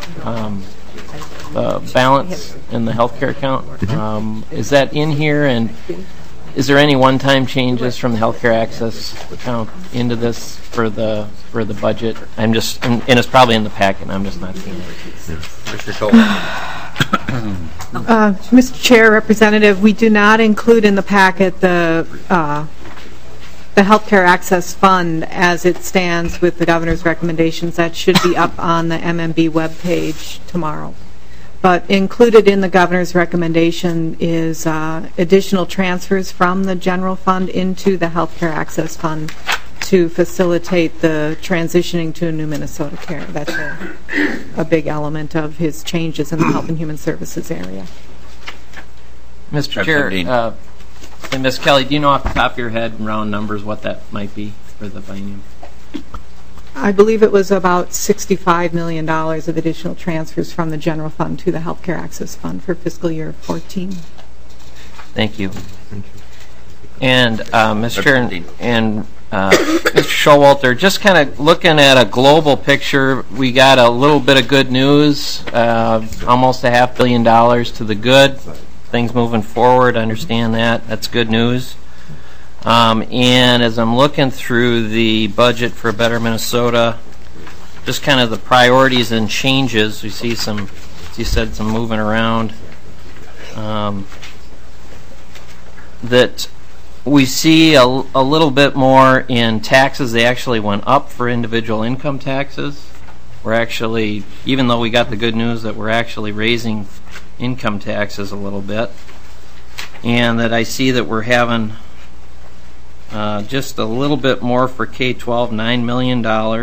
balance in the healthcare account. Is that in here, and is there any one-time changes from the healthcare access account into this for the budget? I'm just, and it's probably in the packet, and I'm just not seeing it. Mr. Showalter. Mr. Chair, Representative, we do not include in the packet the Healthcare Access Fund as it stands with the governor's recommendations. That should be up on the MMB webpage tomorrow. But included in the governor's recommendation is additional transfers from the general fund into the Healthcare Access Fund to facilitate the transitioning to a new Minnesota Care. That's a big element of his changes in the Health and Human Services area. Mr. Chair, and Ms. Kelly, do you know off the top of your head, in round numbers, what that might be for the biennium? I believe it was about $65 million of additional transfers from the general fund to the Healthcare Access Fund for fiscal year 14. Thank you. And Mr. Chair and Mr. Showalter, just kind of looking at a global picture, we got a little bit of good news, almost $500 million to the good. Things moving forward, I understand that. That's good news. And as I'm looking through the budget for Better Minnesota, just kind of the priorities and changes, we see some, as you said, some moving around. That we see a little bit more in taxes. They actually went up for individual income taxes. We're actually, even though we got the good news that we're actually raising income taxes a little bit, and that I see that we're having just a little bit more for K-12, $9 million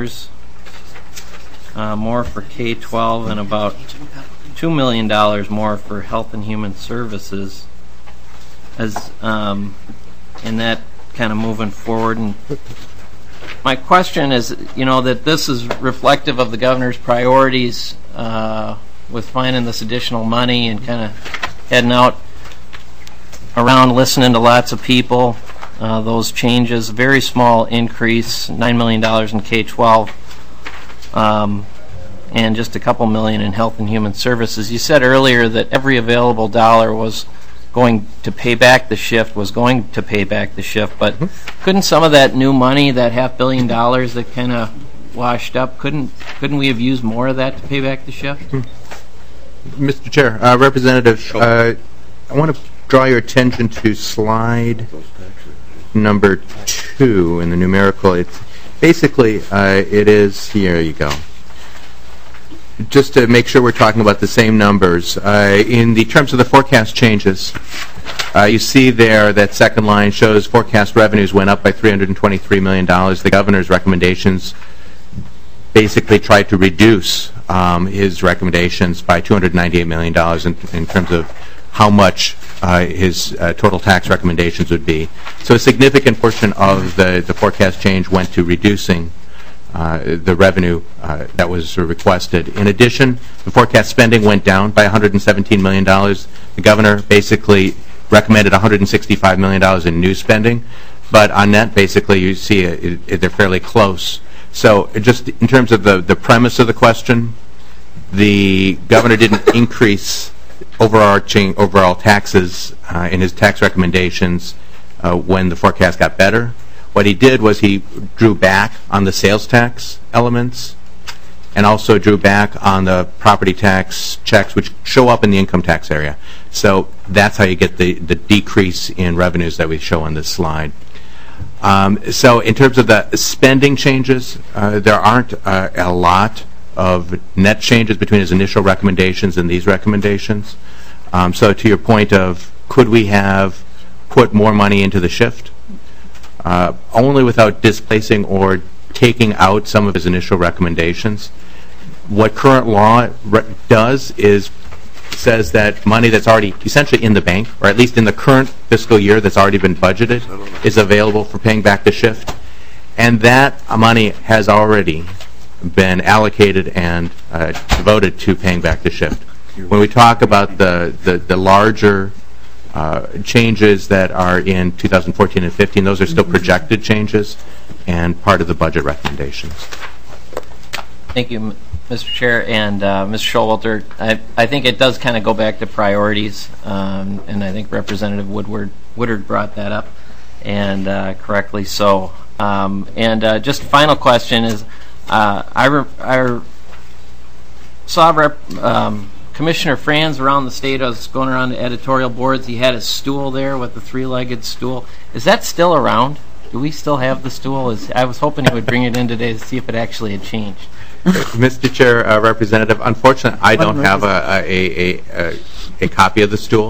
more for K-12, and about $2 million more for Health and Human Services, as and that kind of moving forward. And my question is, that this is reflective of the governor's priorities with finding this additional money and kind of heading out around listening to lots of people. Those changes, very small increase, $9 million in K-12, and just a couple million in Health and Human Services. You said earlier that every available dollar was going to pay back the shift, but couldn't some of that new money, that $500 million that kind of washed up, couldn't we have used more of that to pay back the shift? Mr. Chair, Representative, I want to draw your attention to slide number 2 in the numerical. It's basically, it is, here you go. Just to make sure we're talking about the same numbers, in the terms of the forecast changes, you see there that second line shows forecast revenues went up by $323 million. The governor's recommendations basically tried to reduce his recommendations by $298 million in terms of how much his total tax recommendations would be. So a significant portion of the forecast change went to reducing the revenue that was requested. In addition, the forecast spending went down by $117 million. The governor basically recommended $165 million in new spending, but on net, basically, you see they're fairly close. So just in terms of the premise of the question, the governor didn't increase overall taxes in his tax recommendations when the forecast got better. What he did was he drew back on the sales tax elements and also drew back on the property tax checks, which show up in the income tax area. So that's how you get the decrease in revenues that we show on this slide. So in terms of the spending changes, there aren't a lot of net changes between his initial recommendations and these recommendations. So to your point of could we have put more money into the shift, only without displacing or taking out some of his initial recommendations. What current law does is says that money that's already essentially in the bank, or at least in the current fiscal year that's already been budgeted, is available for paying back the shift. And that money has already been allocated and devoted to paying back the shift. When we talk about the larger changes that are in 2014 and 15, those are still projected changes and part of the budget recommendations. Thank you, Mr. Chair, and Mr. Showalter. I think it does kind of go back to priorities, and I think Representative Woodard brought that up, and correctly so. And just a final question is, I saw Commissioner Franz around the state. I was going around the editorial boards. He had a stool there with the three-legged stool. Is that still around? Do we still have the stool? I was hoping he would bring it in today to see if it actually had changed. Mr. Chair, Representative, unfortunately, I don't have a copy of the stool.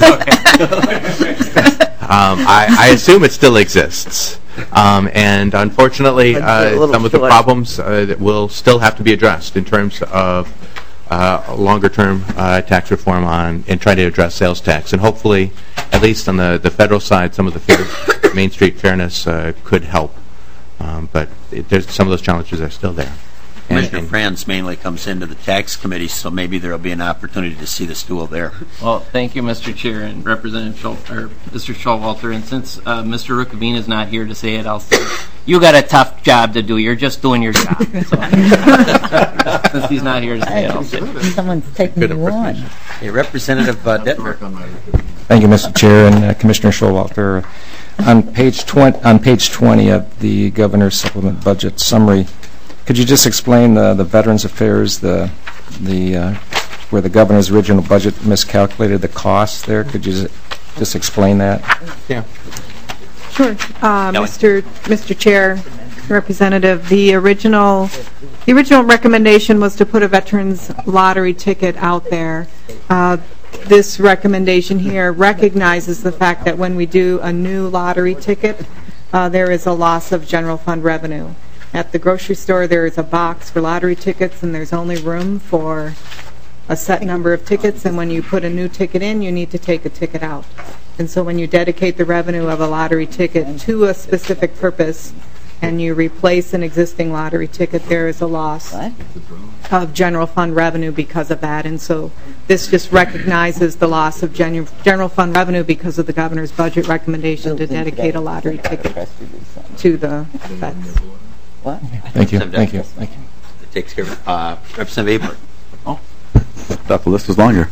I assume it still exists. And unfortunately, some of the problems that will still have to be addressed in terms of longer-term tax reform and trying to address sales tax. And hopefully, at least on the federal side, some of the Main Street fairness could help. But some of those challenges are still there. Commissioner Franz mainly comes into the tax committee, so maybe there will be an opportunity to see the stool there. Well, thank you, Mr. Chair and Representative Mr. Showalter. And since Mr. Rukavina is not here to say it, I'll say you got a tough job to do. You're just doing your job. So, since he's not here to say it, I'll say it. Someone's taking you on. Hey, Representative Detmer. Thank you, Mr. Chair and Commissioner Showalter. On page 20 of the Governor's Supplement Budget Summary, could you just explain the Veterans Affairs, where the Governor's original budget miscalculated the costs there? Could you just explain that? Yeah. Sure. Mr. Chair, Representative, the original recommendation was to put a veterans lottery ticket out there. This recommendation here recognizes the fact that when we do a new lottery ticket, there is a loss of general fund revenue. At the grocery store, there is a box for lottery tickets, and there's only room for a set number of tickets, and when you put a new ticket in, you need to take a ticket out. And so when you dedicate the revenue of a lottery ticket to a specific purpose and you replace an existing lottery ticket, there is a loss of general fund revenue because of that. And so this just recognizes the loss of general fund revenue because of the governor's budget recommendation to dedicate a lottery ticket to the vets. What? Thank you. Thank you. Thank you. It takes care of Representative Aber. Oh, I thought the list was longer.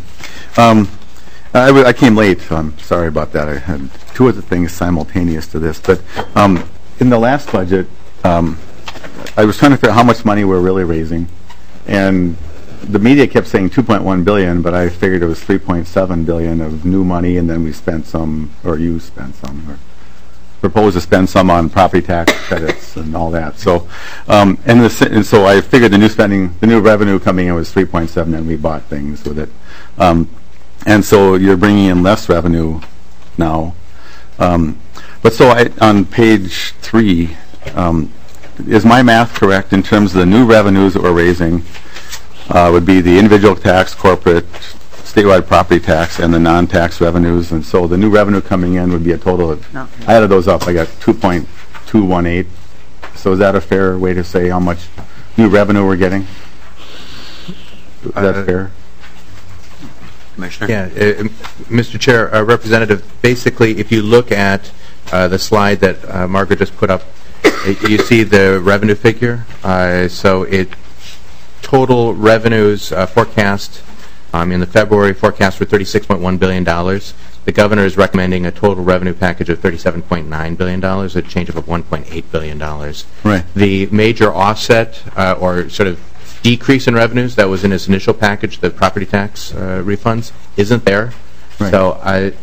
I came late, so I'm sorry about that. I had two other things simultaneous to this. But in the last budget, I was trying to figure out how much money we're really raising. And the media kept saying $2.1 billion, but I figured it was $3.7 billion of new money, and then we spent some, or you spent some, or proposed to spend some on property tax credits and all that. So, and so I figured the new revenue coming in was 3.7, and we bought things with it. And so you're bringing in less revenue now. But so on page 3, is my math correct in terms of the new revenues that we're raising would be the individual tax, corporate, statewide property tax, and the non-tax revenues? And so the new revenue coming in would be a total of, I added those up, I got 2.218. So is that a fair way to say how much new revenue we're getting? Is that fair? Commissioner? Yeah, Mr. Chair, Representative, basically, if you look at the slide that Margaret just put up, you see the revenue figure. So total revenues forecast in the February forecast for $36.1 billion. The governor is recommending a total revenue package of $37.9 billion, a change of $1.8 billion. Right. The major offset or sort of decrease in revenues that was in his initial package, the property tax refunds, isn't there. Right. So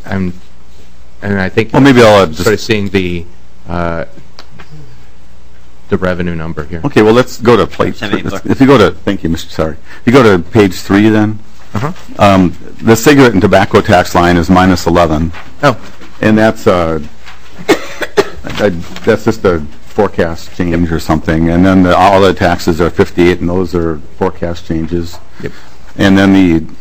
I think maybe I'll sort of seeing the revenue number here. Okay, well, let's go to plate. If you go to, thank you, Mr. Sorry. If you go to page 3, then the cigarette and tobacco tax line is minus 11. Oh, and that's just a forecast change or something. And then all the taxes are 58, and those are forecast changes. Yep. And then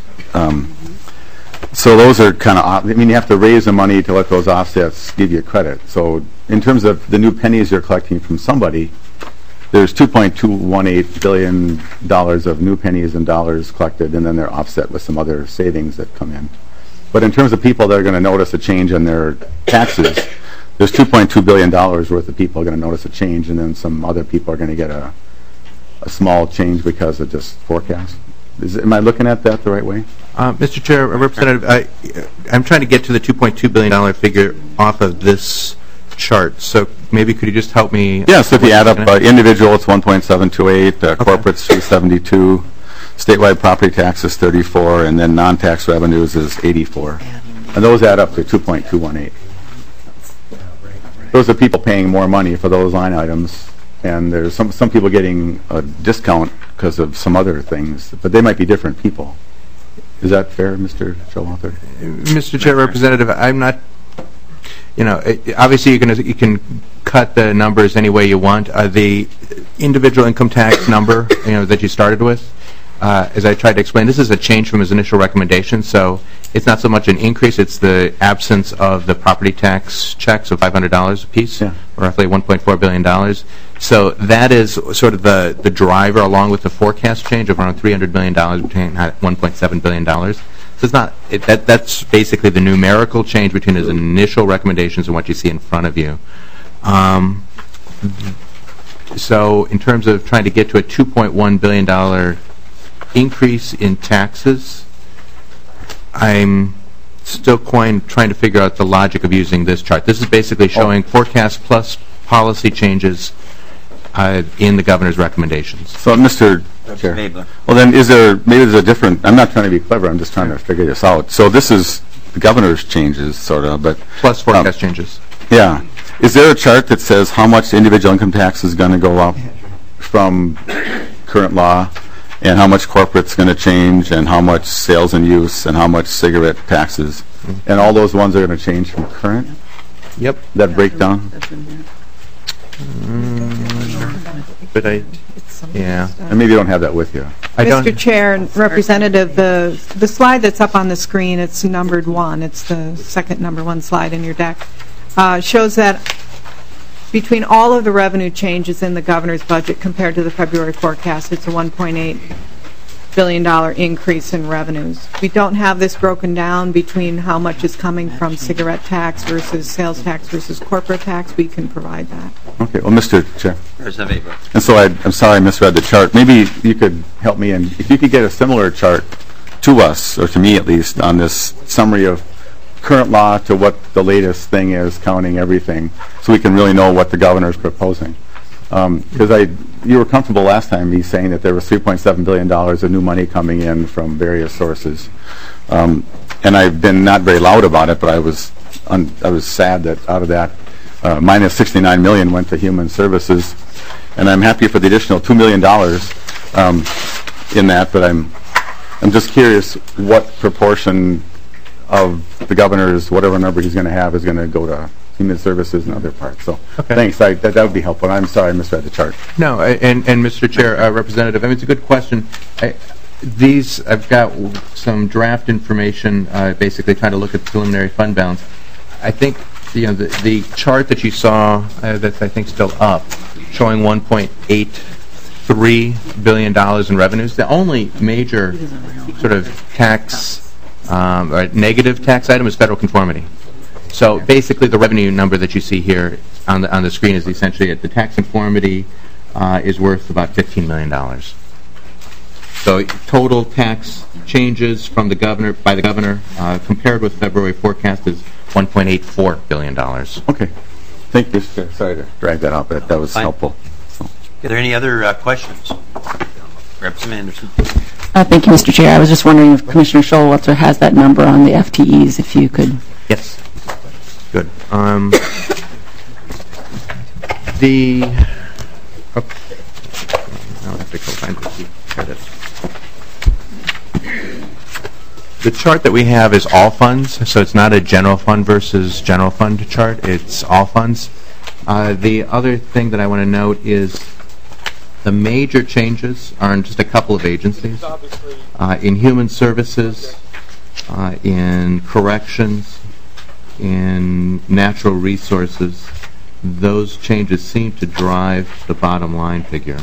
so those are kind of, I mean, you have to raise the money to let those offsets give you credit. So in terms of the new pennies you're collecting from somebody, there's $2.218 billion of new pennies and dollars collected, and then they're offset with some other savings that come in. But in terms of people that are going to notice a change in their taxes, there's $2.2 billion worth of people are going to notice a change, and then some other people are going to get a small change because of just forecast. Am I looking at that the right way? Mr. Chair, Representative, I'm trying to get to the $2.2 billion figure off of this chart. So maybe could you just help me? Yeah, so if you add up individual, it's 1.728, corporate's 372, statewide property tax is 34, and then non-tax revenues is 84. And those add up to 2.218. Those are people paying more money for those line items, and there's some people getting a discount because of some other things, but they might be different people. Is that fair, Mr. Showalter? Mr. Chair, Representative, I'm not, obviously you can cut the numbers any way you want. The individual income tax number, that you started with, as I tried to explain, this is a change from his initial recommendation, so it's not so much an increase, it's the absence of the property tax checks of $500 a piece, roughly $1.4 billion. So that is sort of the driver, along with the forecast change of around $300 million between $1.7 billion. So it's not, that's basically the numerical change between his initial recommendations and what you see in front of you. So in terms of trying to get to a $2.1 billion increase in taxes, I'm still trying to figure out the logic of using this chart. This is basically showing forecast plus policy changes in the governor's recommendations. So, Mr. Chair, well then, maybe there's a different, I'm not trying to be clever, I'm just trying to figure this out. So this is the governor's changes, sort of, but... Plus forecast changes. Yeah. Is there a chart that says how much individual income tax is going to go up from current law, and how much corporate's going to change, and how much sales and use, and how much cigarette taxes? And all those ones are going to change from current? Yep. That breakdown? But Yeah. And maybe you don't have that with you. Mr. Chair and Representative, the slide that's up on the screen, it's numbered 1. It's the second number 1 slide in your deck. Shows that between all of the revenue changes in the governor's budget compared to the February forecast, it's a $1.8 billion increase in revenues. We don't have this broken down between how much is coming from cigarette tax versus sales tax versus corporate tax. We can provide that. Okay. Well, Mr. Chair. Representative. And so I'm sorry I misread the chart. Maybe you could help me, and if you could get a similar chart to us, or to me at least, on this summary of current law to what the latest thing is, counting everything, so we can really know what the governor is proposing. Because you were comfortable last time me saying that there was $3.7 billion of new money coming in from various sources, and I've been not very loud about it, but I was sad that out of that, minus $69 million went to human services, and I'm happy for the additional $2 million in that, but I'm just curious what proportion of the governor's whatever number he's going to have is going to go to human services and other parts. So thanks. That would be helpful. I'm sorry I misread the chart. No, and Mr. Chair, Representative, I mean, it's a good question. I've got some draft information, basically trying to look at preliminary fund balance. I think the chart that you saw, that's I think still up, showing $1.83 billion in revenues. The only major sort of tax, negative tax item is federal conformity. So basically, the revenue number that you see here on the screen is essentially the tax conformity is worth about $15 million. So total tax changes from the governor compared with February forecast is $1.84 billion. Okay. Thank you, Mr. Chair. Sorry to drag that out, but that was helpful. So. Are there any other questions? Representative Anderson. Thank you, Mr. Chair. I was just wondering if Commissioner Showalter has that number on the FTEs, if you could. Yes. Good. The chart that we have is all funds, so it's not a general fund versus general fund chart. It's all funds. The other thing that I want to note is the major changes are in just a couple of agencies. In human services, in corrections, in natural resources, those changes seem to drive the bottom line figure.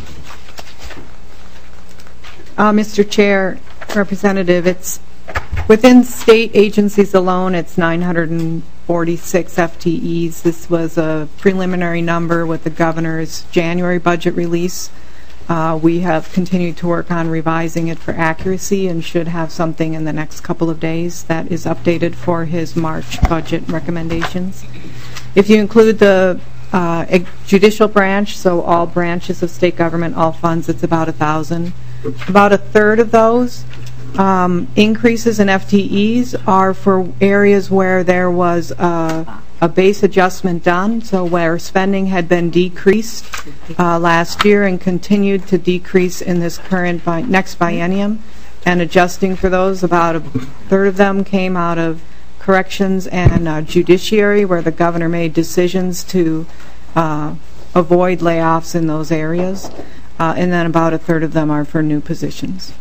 Mr. Chair, Representative, it's within state agencies alone, it's 946 FTEs. This was a preliminary number with the governor's January budget release. We have continued to work on revising it for accuracy and should have something in the next couple of days that is updated for his March budget recommendations. If you include the judicial branch, so all branches of state government, all funds, it's about 1,000. About a third of those increases in FTEs are for areas where there was a base adjustment done, so where spending had been decreased last year and continued to decrease in this current next biennium, and adjusting for those. About a third of them came out of corrections and judiciary, where the governor made decisions to avoid layoffs in those areas, and then about a third of them are for new positions.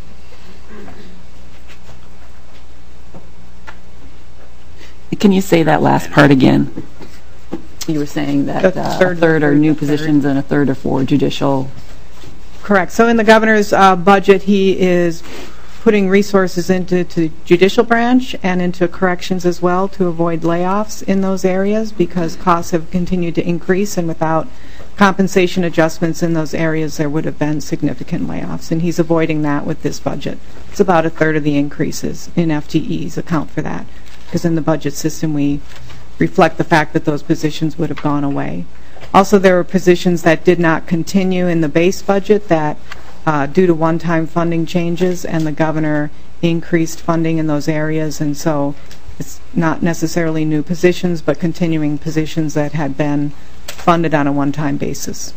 Can you say that last part again? You were saying that a third are new positions and a third are for judicial. Correct. So in the governor's budget, he is putting resources into the judicial branch and into corrections as well to avoid layoffs in those areas, because costs have continued to increase, and without compensation adjustments in those areas, there would have been significant layoffs, and he's avoiding that with this budget. It's about a third of the increases in FTEs account for that, because in the budget system we reflect the fact that those positions would have gone away. Also, there were positions that did not continue in the base budget that due to one-time funding changes, and the governor increased funding in those areas, and so it's not necessarily new positions, but continuing positions that had been funded on a one-time basis.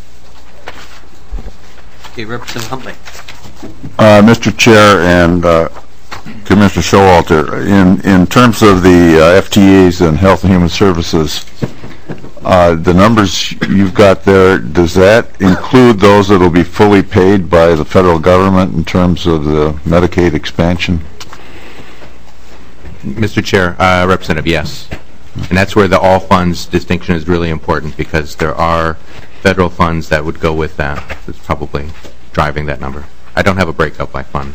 Okay, Representative Huntley. Mr. Chair and Commissioner Showalter, in terms of the FTEs and Health and Human Services, the numbers you've got there, does that include those that will be fully paid by the federal government in terms of the Medicaid expansion? Mr. Chair, Representative, yes. And that's where the all funds distinction is really important, because there are federal funds that would go with that. That's probably driving that number. I don't have a breakout by fund.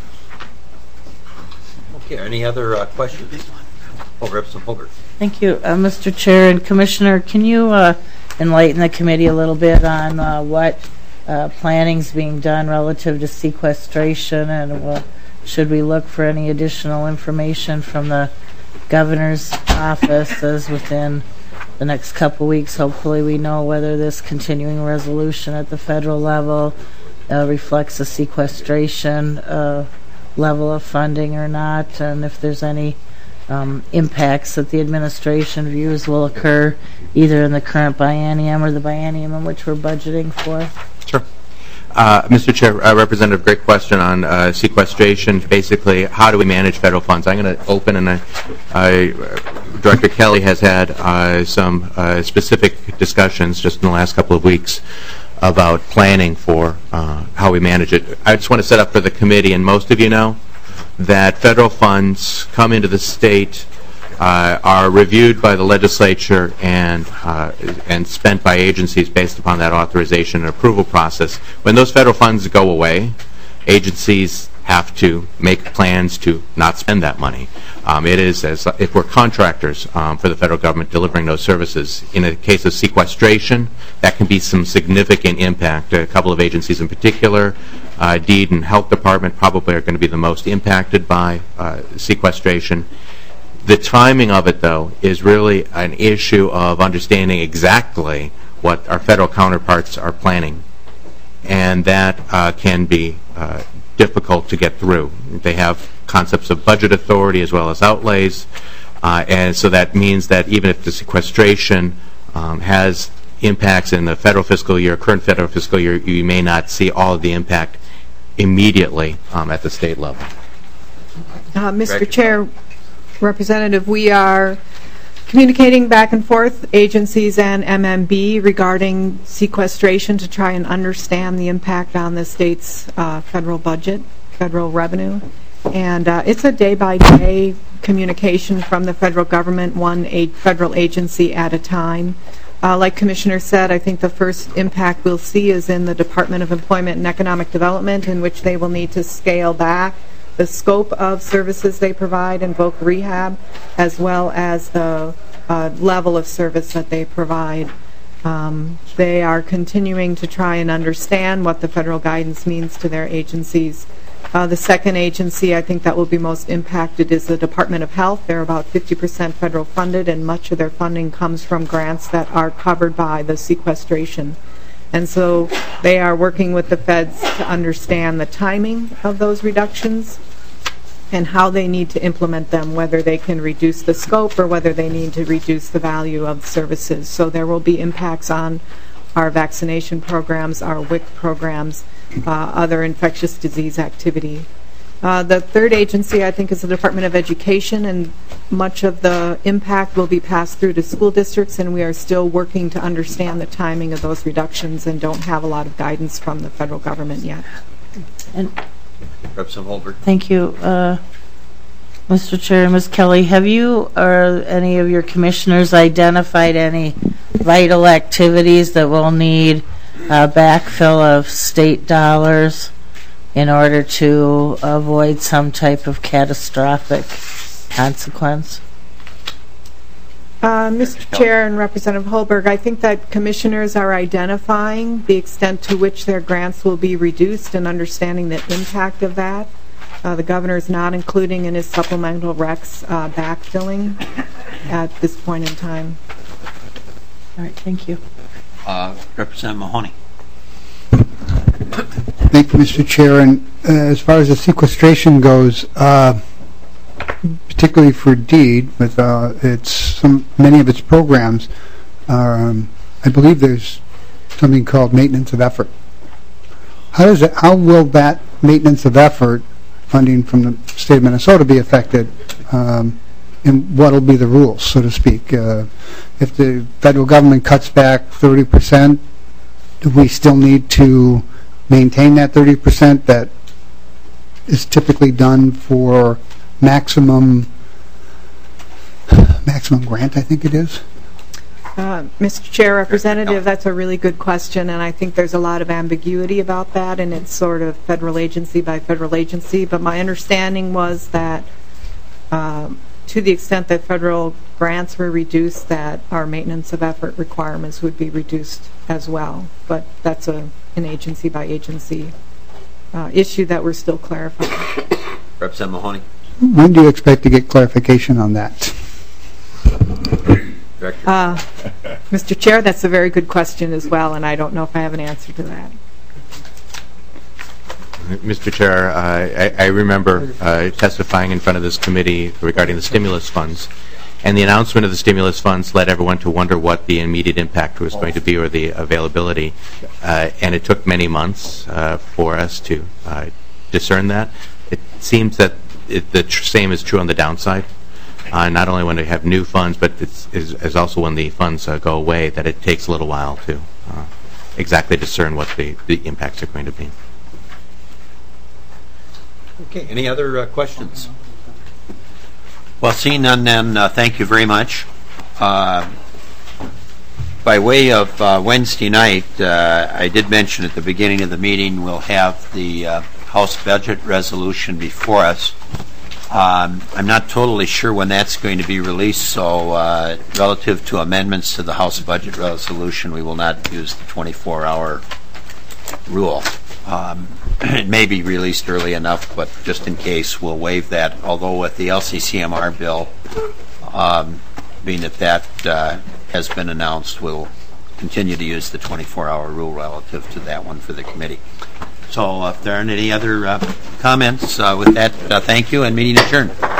Okay, any other questions? Representative Holbert. Thank you, Mr. Chair and Commissioner. Can you enlighten the committee a little bit on what planning's being done relative to sequestration, and should we look for any additional information from the governor's office as within the next couple weeks? Hopefully we know whether this continuing resolution at the federal level reflects a sequestration level of funding or not, and if there's any impacts that the administration views will occur either in the current biennium or the biennium in which we're budgeting for. Sure. Mr. Chair, Representative, great question on sequestration. Basically, how do we manage federal funds? I'm going to open, and Director Kelly has had some specific discussions just in the last couple of weeks about planning for how we manage it. I just want to set up for the committee, and most of you know that federal funds come into the state, are reviewed by the legislature, and spent by agencies based upon that authorization and approval process. When those federal funds go away, agencies have to make plans to not spend that money. It is as if we're contractors for the federal government delivering those services. In a case of sequestration, that can be some significant impact. A couple of agencies in particular, DEED and Health Department, probably are going to be the most impacted by sequestration. The timing of it, though, is really an issue of understanding exactly what our federal counterparts are planning, and that can be difficult to get through. They have concepts of budget authority as well as outlays, and so that means that even if the sequestration has impacts in the federal fiscal year, current federal fiscal year, you may not see all of the impact immediately at the state level. Mr. Chair, Representative, we are communicating back and forth, agencies and MMB, regarding sequestration to try and understand the impact on the state's federal budget, federal revenue. And it's a day-by-day communication from the federal government, one federal agency at a time. Like Commissioner said, I think the first impact we'll see is in the Department of Employment and Economic Development, in which they will need to scale back the scope of services they provide in voc rehab, as well as the level of service that they provide. They are continuing to try and understand what the federal guidance means to their agencies. The second agency I think that will be most impacted is the Department of Health. They're about 50% federal funded, and much of their funding comes from grants that are covered by the sequestration. And so they are working with the feds to understand the timing of those reductions and how they need to implement them, whether they can reduce the scope or whether they need to reduce the value of services. So there will be impacts on our vaccination programs, our WIC programs, other infectious disease activity. The third agency, I think, is the Department of Education, and much of the impact will be passed through to school districts, and we are still working to understand the timing of those reductions and don't have a lot of guidance from the federal government yet. And Representative Holbert. thank you, Mr. Chair. Ms. Kelly, have you or any of your commissioners identified any vital activities that will need backfill of state dollars in order to avoid some type of catastrophic consequence? Mr. Chair and Representative Holberg, I think that commissioners are identifying the extent to which their grants will be reduced and understanding the impact of that. The governor is not including in his supplemental recs backfilling at this point in time. All right, thank you. Representative Mahoney. Thank you, Mr. Chair. And as far as the sequestration goes, particularly for DEED, with many of its programs, I believe there's something called maintenance of effort. How will that maintenance of effort funding from the state of Minnesota be affected? and what'll be the rules, so to speak. If the federal government cuts back 30%, do we still need to maintain that 30% that is typically done for maximum grant, I think it is? Mr. Chair, Representative, that's a really good question, and I think there's a lot of ambiguity about that, and it's sort of federal agency by federal agency. But my understanding was that to the extent that federal grants were reduced, that our maintenance of effort requirements would be reduced as well. But that's an agency by agency issue that we're still clarifying. Representative Mahoney. When do you expect to get clarification on that? Mr. Chair, that's a very good question as well, and I don't know if I have an answer to that. Mr. Chair, I remember testifying in front of this committee regarding the stimulus funds, and the announcement of the stimulus funds led everyone to wonder what the immediate impact was going to be or the availability, and it took many months for us to discern that. It seems that the same is true on the downside. Not only when we have new funds, but it's also when the funds go away, that it takes a little while to exactly discern what the impacts are going to be. Okay, any other questions? Well, seeing none, then thank you very much. By way of Wednesday night, I did mention at the beginning of the meeting we'll have the House budget resolution before us. I'm not totally sure when that's going to be released, so relative to amendments to the House budget resolution, we will not use the 24-hour rule. It may be released early enough, but just in case, we'll waive that. Although with the LCCMR bill, being that has been announced, we'll continue to use the 24-hour rule relative to that one for the committee. So if there aren't any other comments, with that, thank you, and meeting adjourned.